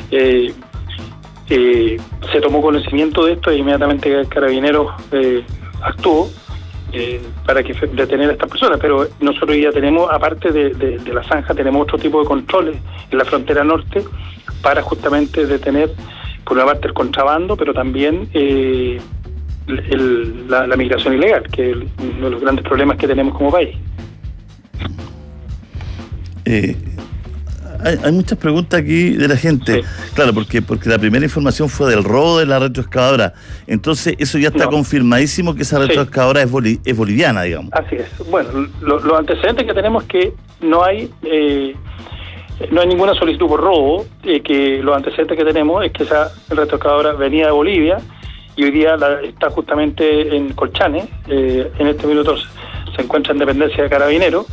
Se tomó conocimiento de esto e inmediatamente Carabineros actuó para detener a estas personas, pero nosotros ya tenemos, aparte de la zanja, tenemos otro tipo de controles en la frontera norte para justamente detener, por una parte, el contrabando, pero también la migración ilegal, que es uno de los grandes problemas que tenemos como país. Hay muchas preguntas aquí de la gente. Sí. Claro, porque la primera información fue del robo de la retroexcavadora. Entonces, eso ya está confirmadísimo que esa retroexcavadora es boliviana, digamos. Así es. Bueno, los antecedentes que tenemos es que no hay ninguna solicitud por robo, que los antecedentes que tenemos es que esa retroexcavadora venía de Bolivia y hoy día está justamente en Colchane. En este minuto se encuentra en dependencia de Carabineros.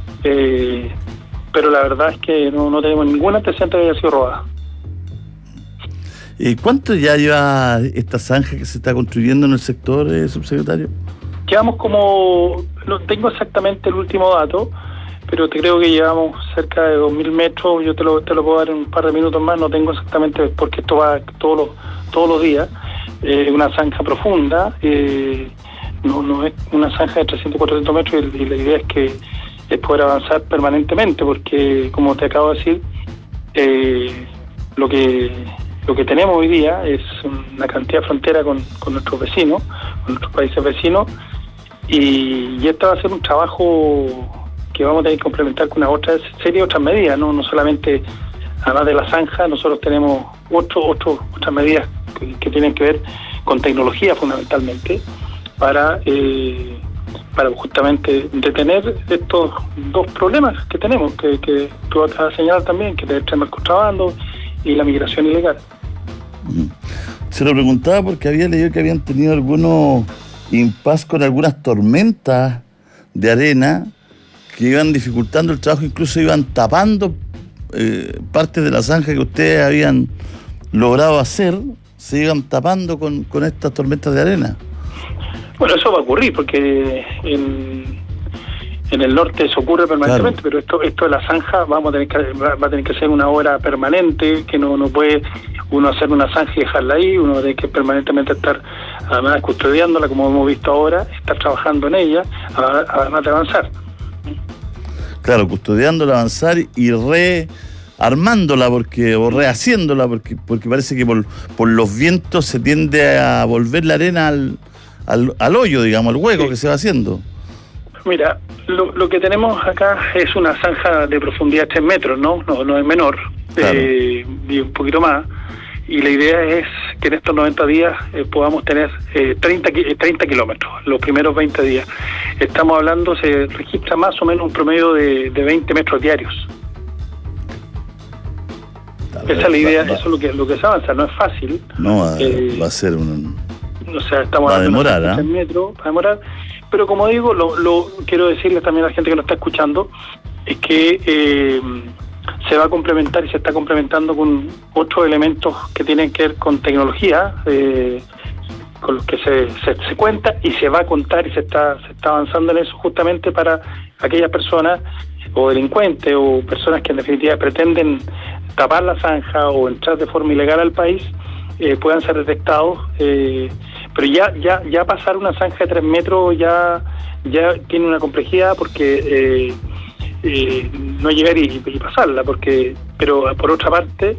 Pero la verdad es que no tenemos ningún antecedente que haya sido robada. ¿Cuánto ya lleva esta zanja que se está construyendo en el sector, subsecretario? Llevamos no tengo exactamente el último dato, pero creo que llevamos cerca de 2.000 metros. Yo te lo puedo dar en un par de minutos más, no tengo exactamente, porque esto va todos los días. Una zanja profunda, no es una zanja de 300, 400 metros, y la idea es que es poder avanzar permanentemente, porque como te acabo de decir, lo que tenemos hoy día es una cantidad de frontera con nuestros vecinos, con nuestros países vecinos, y este va a ser un trabajo que vamos a tener que complementar con una otra serie de otras medidas, no solamente, además de la zanja, nosotros tenemos otras medidas que tienen que ver con tecnología fundamentalmente, para justamente detener estos dos problemas que tenemos, que tú acabas de señalar también, que es el tema del contrabando y la migración ilegal. Se lo preguntaba porque había leído que habían tenido algunos impas con algunas tormentas de arena que iban dificultando el trabajo, incluso iban tapando partes de la zanja que ustedes habían logrado hacer, se iban tapando con estas tormentas de arena. Bueno, eso va a ocurrir porque en el norte eso ocurre permanentemente, claro. Pero esto de la zanja va a tener que ser una obra permanente, que no puede uno hacer una zanja y dejarla ahí, uno tiene que permanentemente estar, además, custodiándola, como hemos visto ahora, estar trabajando en ella, además de avanzar. Claro, custodiándola, avanzar y rearmándola o rehaciéndola, porque parece que por los vientos se tiende a volver la arena al hoyo, digamos, al hueco que se va haciendo. Mira, lo que tenemos acá es una zanja de profundidad de 3 metros, ¿no? No es menor, Claro. y un poquito más. Y la idea es que en estos 90 días podamos tener 30 kilómetros, los primeros 20 días. Estamos hablando, se registra más o menos un promedio de 20 metros diarios. Esa es la idea, eso es lo que se avanza, no es fácil. No, va a ser un... O sea, estamos Va a hablando demorar, de 3 metros, va a demorar. Pero como digo, lo quiero decirle también a la gente que nos está escuchando, es que se va a complementar y se está complementando con otros elementos que tienen que ver con tecnología, con los que se cuenta y se va a contar y se está avanzando en eso justamente para aquellas personas o delincuentes o personas que en definitiva pretenden tapar la zanja o entrar de forma ilegal al país, puedan ser detectados, pero ya pasar una zanja de 3 metros ya tiene una complejidad porque no llegar y pasarla, pero por otra parte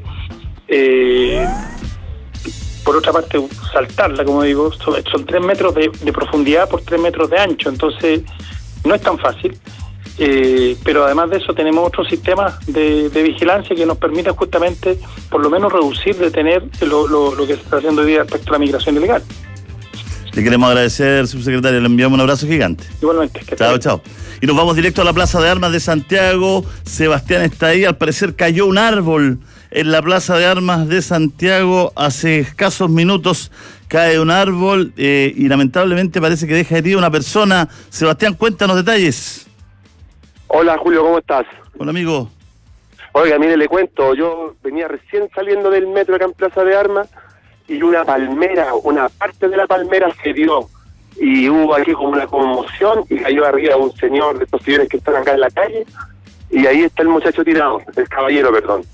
saltarla, como digo, son 3 metros de profundidad por 3 metros de ancho, entonces no es tan fácil. Pero además de eso tenemos otros sistemas de vigilancia que nos permiten justamente por lo menos reducir, detener lo que se está haciendo hoy día respecto a la migración ilegal. Le queremos agradecer, subsecretario, le enviamos un abrazo gigante. Igualmente. Chao. Y nos vamos directo a la Plaza de Armas de Santiago. Sebastián está ahí, al parecer cayó un árbol en la Plaza de Armas de Santiago hace escasos minutos. Cae un árbol y lamentablemente parece que deja herida una persona. Sebastián, cuéntanos detalles. Hola Julio, ¿cómo estás? Hola amigo. Oiga, mire, le cuento, yo venía recién saliendo del metro acá en Plaza de Armas y una parte de la palmera se dio y hubo aquí como una conmoción y cayó arriba un señor de estos señores que están acá en la calle y ahí está el muchacho tirado, el caballero, perdón.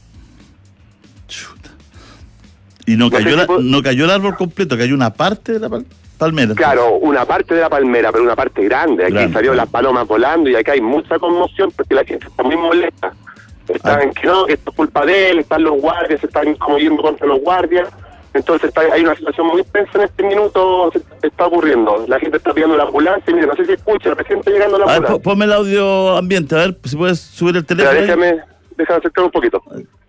Y no cayó el árbol completo, cayó una parte de la palmera. Claro, una parte de la palmera, pero una parte grande. Aquí salió las palomas volando y acá hay mucha conmoción porque la gente está muy molesta. Están que no, que esto es culpa de él, están los guardias, se están como yendo contra los guardias. Entonces hay una situación muy tensa en este minuto, se está ocurriendo. La gente está pidiendo la ambulancia y mire, no sé si escucha, recién está llegando la ambulancia. A ver, ponme el audio ambiente, a ver si puedes subir el teléfono. Déjame acercar un poquito.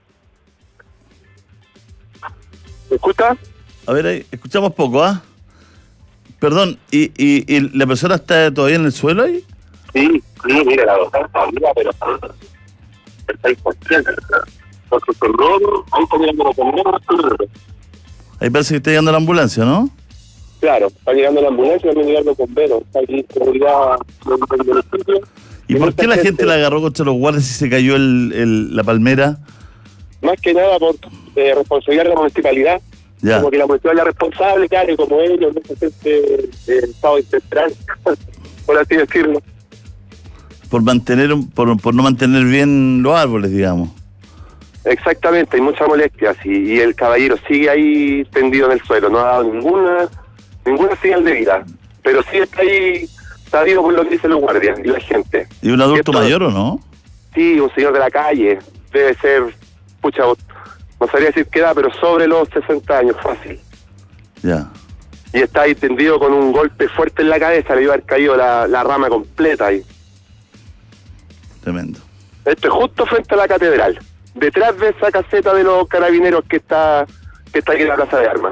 ¿Me escucha? A ver, ahí, escuchamos poco, ¿ah? Perdón, ¿y la persona está todavía en el suelo ahí? Sí, mira, la doctora está arriba, pero está inconsciente. Porque ahí está llegando la ambulancia. Ahí parece que está llegando la ambulancia, ¿no? Claro, está llegando la ambulancia y van a llegar los bomberos. Está aquí seguridad del sitio. ¿Y por qué la gente la agarró contra los guardias y se cayó la palmera? Más que nada por responsabilidad de la municipalidad. Ya. Como que la municipalidad es la responsable, claro, y como ellos no se siente estado de desesperanza, por así decirlo. Por no mantener bien los árboles, digamos. Exactamente, hay mucha molestia, sí, y el caballero sigue ahí tendido en el suelo, no ha dado ninguna señal de vida, pero sí está ahí, sabido por lo que dicen los guardias y la gente. ¿Y un adulto mayor o no? Sí, un señor de la calle, debe ser, no sabría decir qué edad, pero sobre los 60 años, fácil. Ya. Y está ahí tendido con un golpe fuerte en la cabeza, le iba a haber caído la rama completa ahí. Tremendo. Esto es justo frente a la catedral, detrás de esa caseta de los carabineros que está aquí en la Plaza de Armas.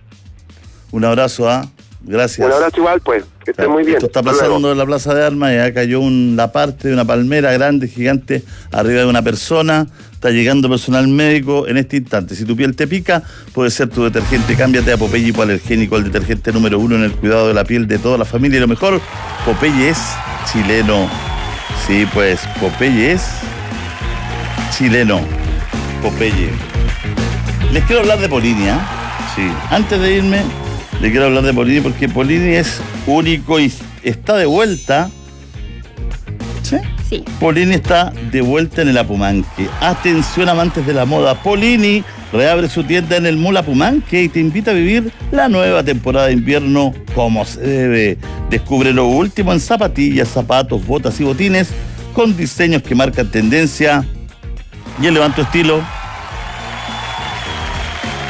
Un abrazo, gracias. Un abrazo igual, pues, que esté muy bien. Esto está pasando en la Plaza de Armas y acá cayó la parte de una palmera grande, gigante, arriba de una persona. Está llegando personal médico en este instante. Si tu piel te pica, puede ser tu detergente. Cámbiate a Popeye Hipoalergénico, el detergente número 1 en el cuidado de la piel de toda la familia. Y lo mejor, Popeye es chileno. Sí, pues, Popeye es chileno. Popeye. Les quiero hablar de Polini, Sí. Antes de irme, les quiero hablar de Polini porque Polini es único y está de vuelta. ¿Sí? Sí. Polini está de vuelta en el Apumanque. Atención, amantes de la moda. Polini reabre su tienda en el Mall Apumanque y te invita a vivir la nueva temporada de invierno como se debe. Descubre lo último en zapatillas, zapatos, botas y botines con diseños que marcan tendencia y elevan tu estilo.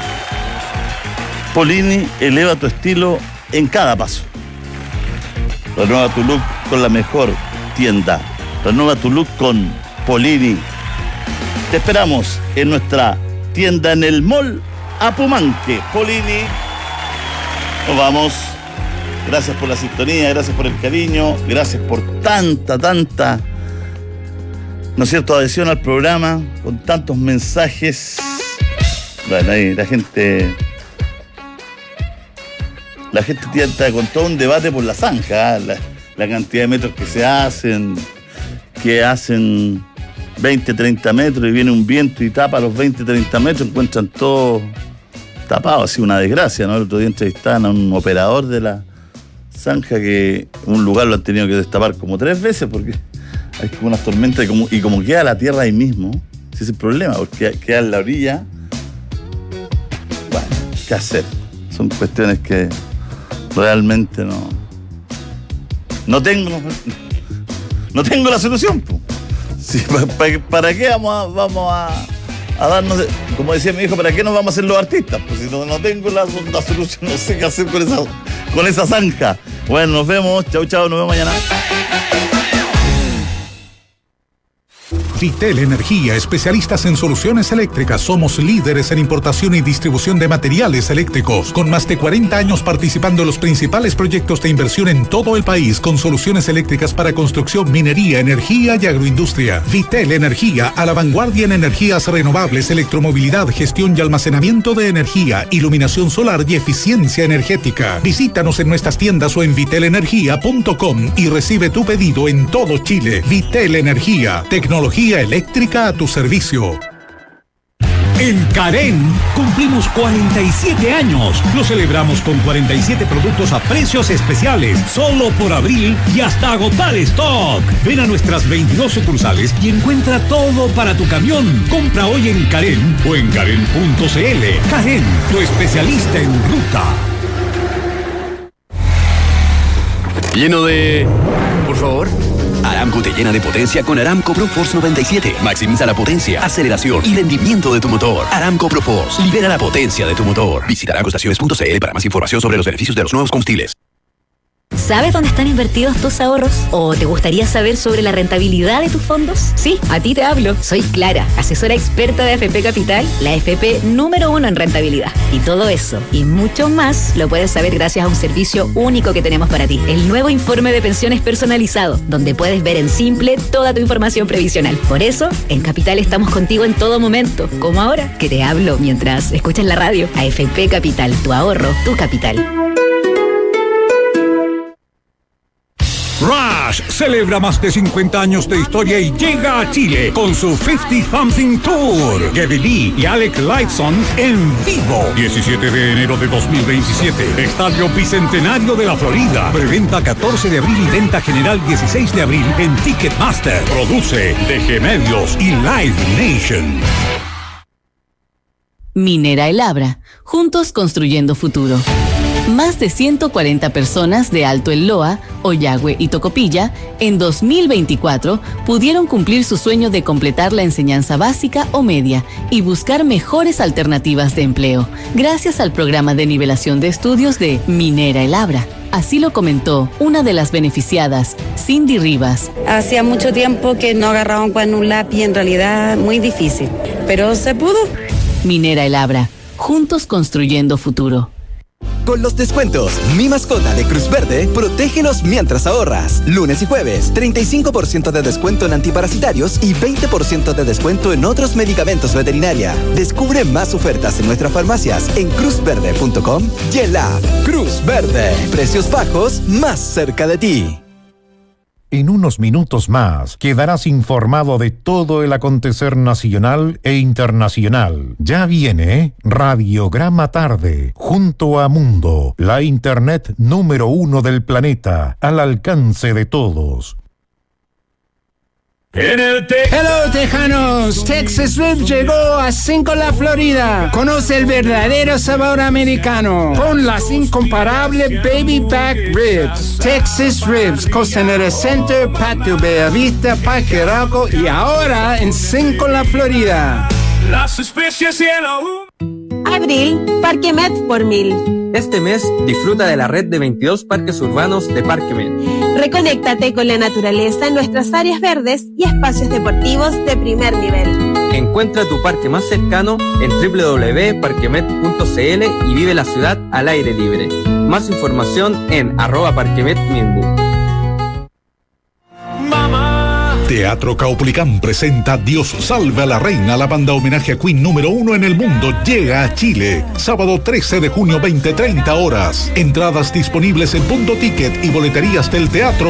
Polini eleva tu estilo en cada paso. Renueva tu look con la mejor tienda. Renueva tu look con Polini. Te esperamos en nuestra tienda en el Mall Apumanque. Polini. Nos vamos. Gracias por la sintonía, gracias por el cariño, gracias por tanta, ¿no es cierto?, adhesión al programa, con tantos mensajes. Bueno, ahí la gente tienta con todo un debate por la zanja, la cantidad de metros que hacen 20, 30 metros y viene un viento y tapa los 20, 30 metros, encuentran todo tapado, así una desgracia, ¿no? El otro día entrevistaban a un operador de la zanja que un lugar lo han tenido que destapar como 3 veces porque hay como unas tormentas y como queda la tierra ahí mismo, ese es el problema, porque queda en la orilla. Bueno, ¿qué hacer? Son cuestiones que realmente no tengo la solución. Sí, ¿para qué vamos a darnos, como decía mi hijo, ¿para qué nos vamos a hacer los artistas? Pues si no tengo la solución, no sé qué hacer con esa zanja. Bueno, nos vemos, chau, nos vemos mañana. Vitel Energía, especialistas en soluciones eléctricas. Somos líderes en importación y distribución de materiales eléctricos, con más de 40 años participando en los principales proyectos de inversión en todo el país, con soluciones eléctricas para construcción, minería, energía y agroindustria. Vitel Energía, a la vanguardia en energías renovables, electromovilidad, gestión y almacenamiento de energía, iluminación solar y eficiencia energética. Visítanos en nuestras tiendas o en vitelenergia.com y recibe tu pedido en todo Chile. Vitel Energía, tecnología eléctrica a tu servicio. En Carén cumplimos 47 años. Lo celebramos con 47 productos a precios especiales, solo por abril y hasta agotar stock. Ven a nuestras 22 sucursales y encuentra todo para tu camión. Compra hoy en Carén o en Carén.cl. Carén, tu especialista en ruta. Lleno de... Por favor. Aramco te llena de potencia con Aramco ProForce 97. Maximiza la potencia, aceleración y rendimiento de tu motor. Aramco ProForce. Libera la potencia de tu motor. Visita aramcoestaciones.cl para más información sobre los beneficios de los nuevos combustibles. ¿Sabes dónde están invertidos tus ahorros? ¿O te gustaría saber sobre la rentabilidad de tus fondos? Sí, a ti te hablo. Soy Clara, asesora experta de AFP Capital, la AFP número 1 en rentabilidad. Y todo eso y mucho más lo puedes saber gracias a un servicio único que tenemos para ti. El nuevo informe de pensiones personalizado, donde puedes ver en simple toda tu información previsional. Por eso, en Capital estamos contigo en todo momento, como ahora, que te hablo mientras escuchas la radio. AFP Capital, tu ahorro, tu capital. Rush celebra más de 50 años de historia y llega a Chile con su 50 Something Tour. Geddy Lee y Alec Lifeson en vivo. 17 de enero de 2027. Estadio Bicentenario de la Florida. Preventa 14 de abril y venta general 16 de abril en Ticketmaster. Produce DG Medios y Live Nation. Minera El Abra. Juntos construyendo futuro. Más de 140 personas de Alto El Loa, Ollagüe y Tocopilla en 2024 pudieron cumplir su sueño de completar la enseñanza básica o media y buscar mejores alternativas de empleo, gracias al programa de nivelación de estudios de Minera El Abra. Así lo comentó una de las beneficiadas, Cindy Rivas. Hacía mucho tiempo que no agarraba un cuaderno, un lápiz, en realidad muy difícil, pero se pudo. Minera El Abra, juntos construyendo futuro. Con los descuentos Mi Mascota de Cruz Verde, protégelos mientras ahorras. Lunes y jueves, 35% de descuento en antiparasitarios y 20% de descuento en otros medicamentos veterinaria. Descubre más ofertas en nuestras farmacias en cruzverde.com y en la app. Cruz Verde, precios bajos más cerca de ti. En unos minutos más quedarás informado de todo el acontecer nacional e internacional. Ya viene Radiograma Tarde, junto a Mundo, la internet número 1 del planeta, al alcance de todos. Hello Tejanos, Texas Ribs llegó a Cinco-La Florida. Conoce el verdadero sabor americano con las incomparables Baby Back Ribs. Texas Ribs, Costanera Center, Patio Bellavista, Parque Arauco y ahora en Cinco-La Florida. Las especies cielo. Abril, Parque Met por 1000. Este mes disfruta de la red de 22 parques urbanos de Parque Met. Reconéctate con la naturaleza en nuestras áreas verdes y espacios deportivos de primer nivel. Encuentra tu parque más cercano en www.parquemet.cl y vive la ciudad al aire libre. Más información en @parquemetminbu. Teatro Caupolicán presenta Dios salve a la reina. La banda homenaje a Queen número 1 en el mundo llega a Chile. Sábado 13 de junio, 20:30 horas. Entradas disponibles en Punto Ticket y boleterías del teatro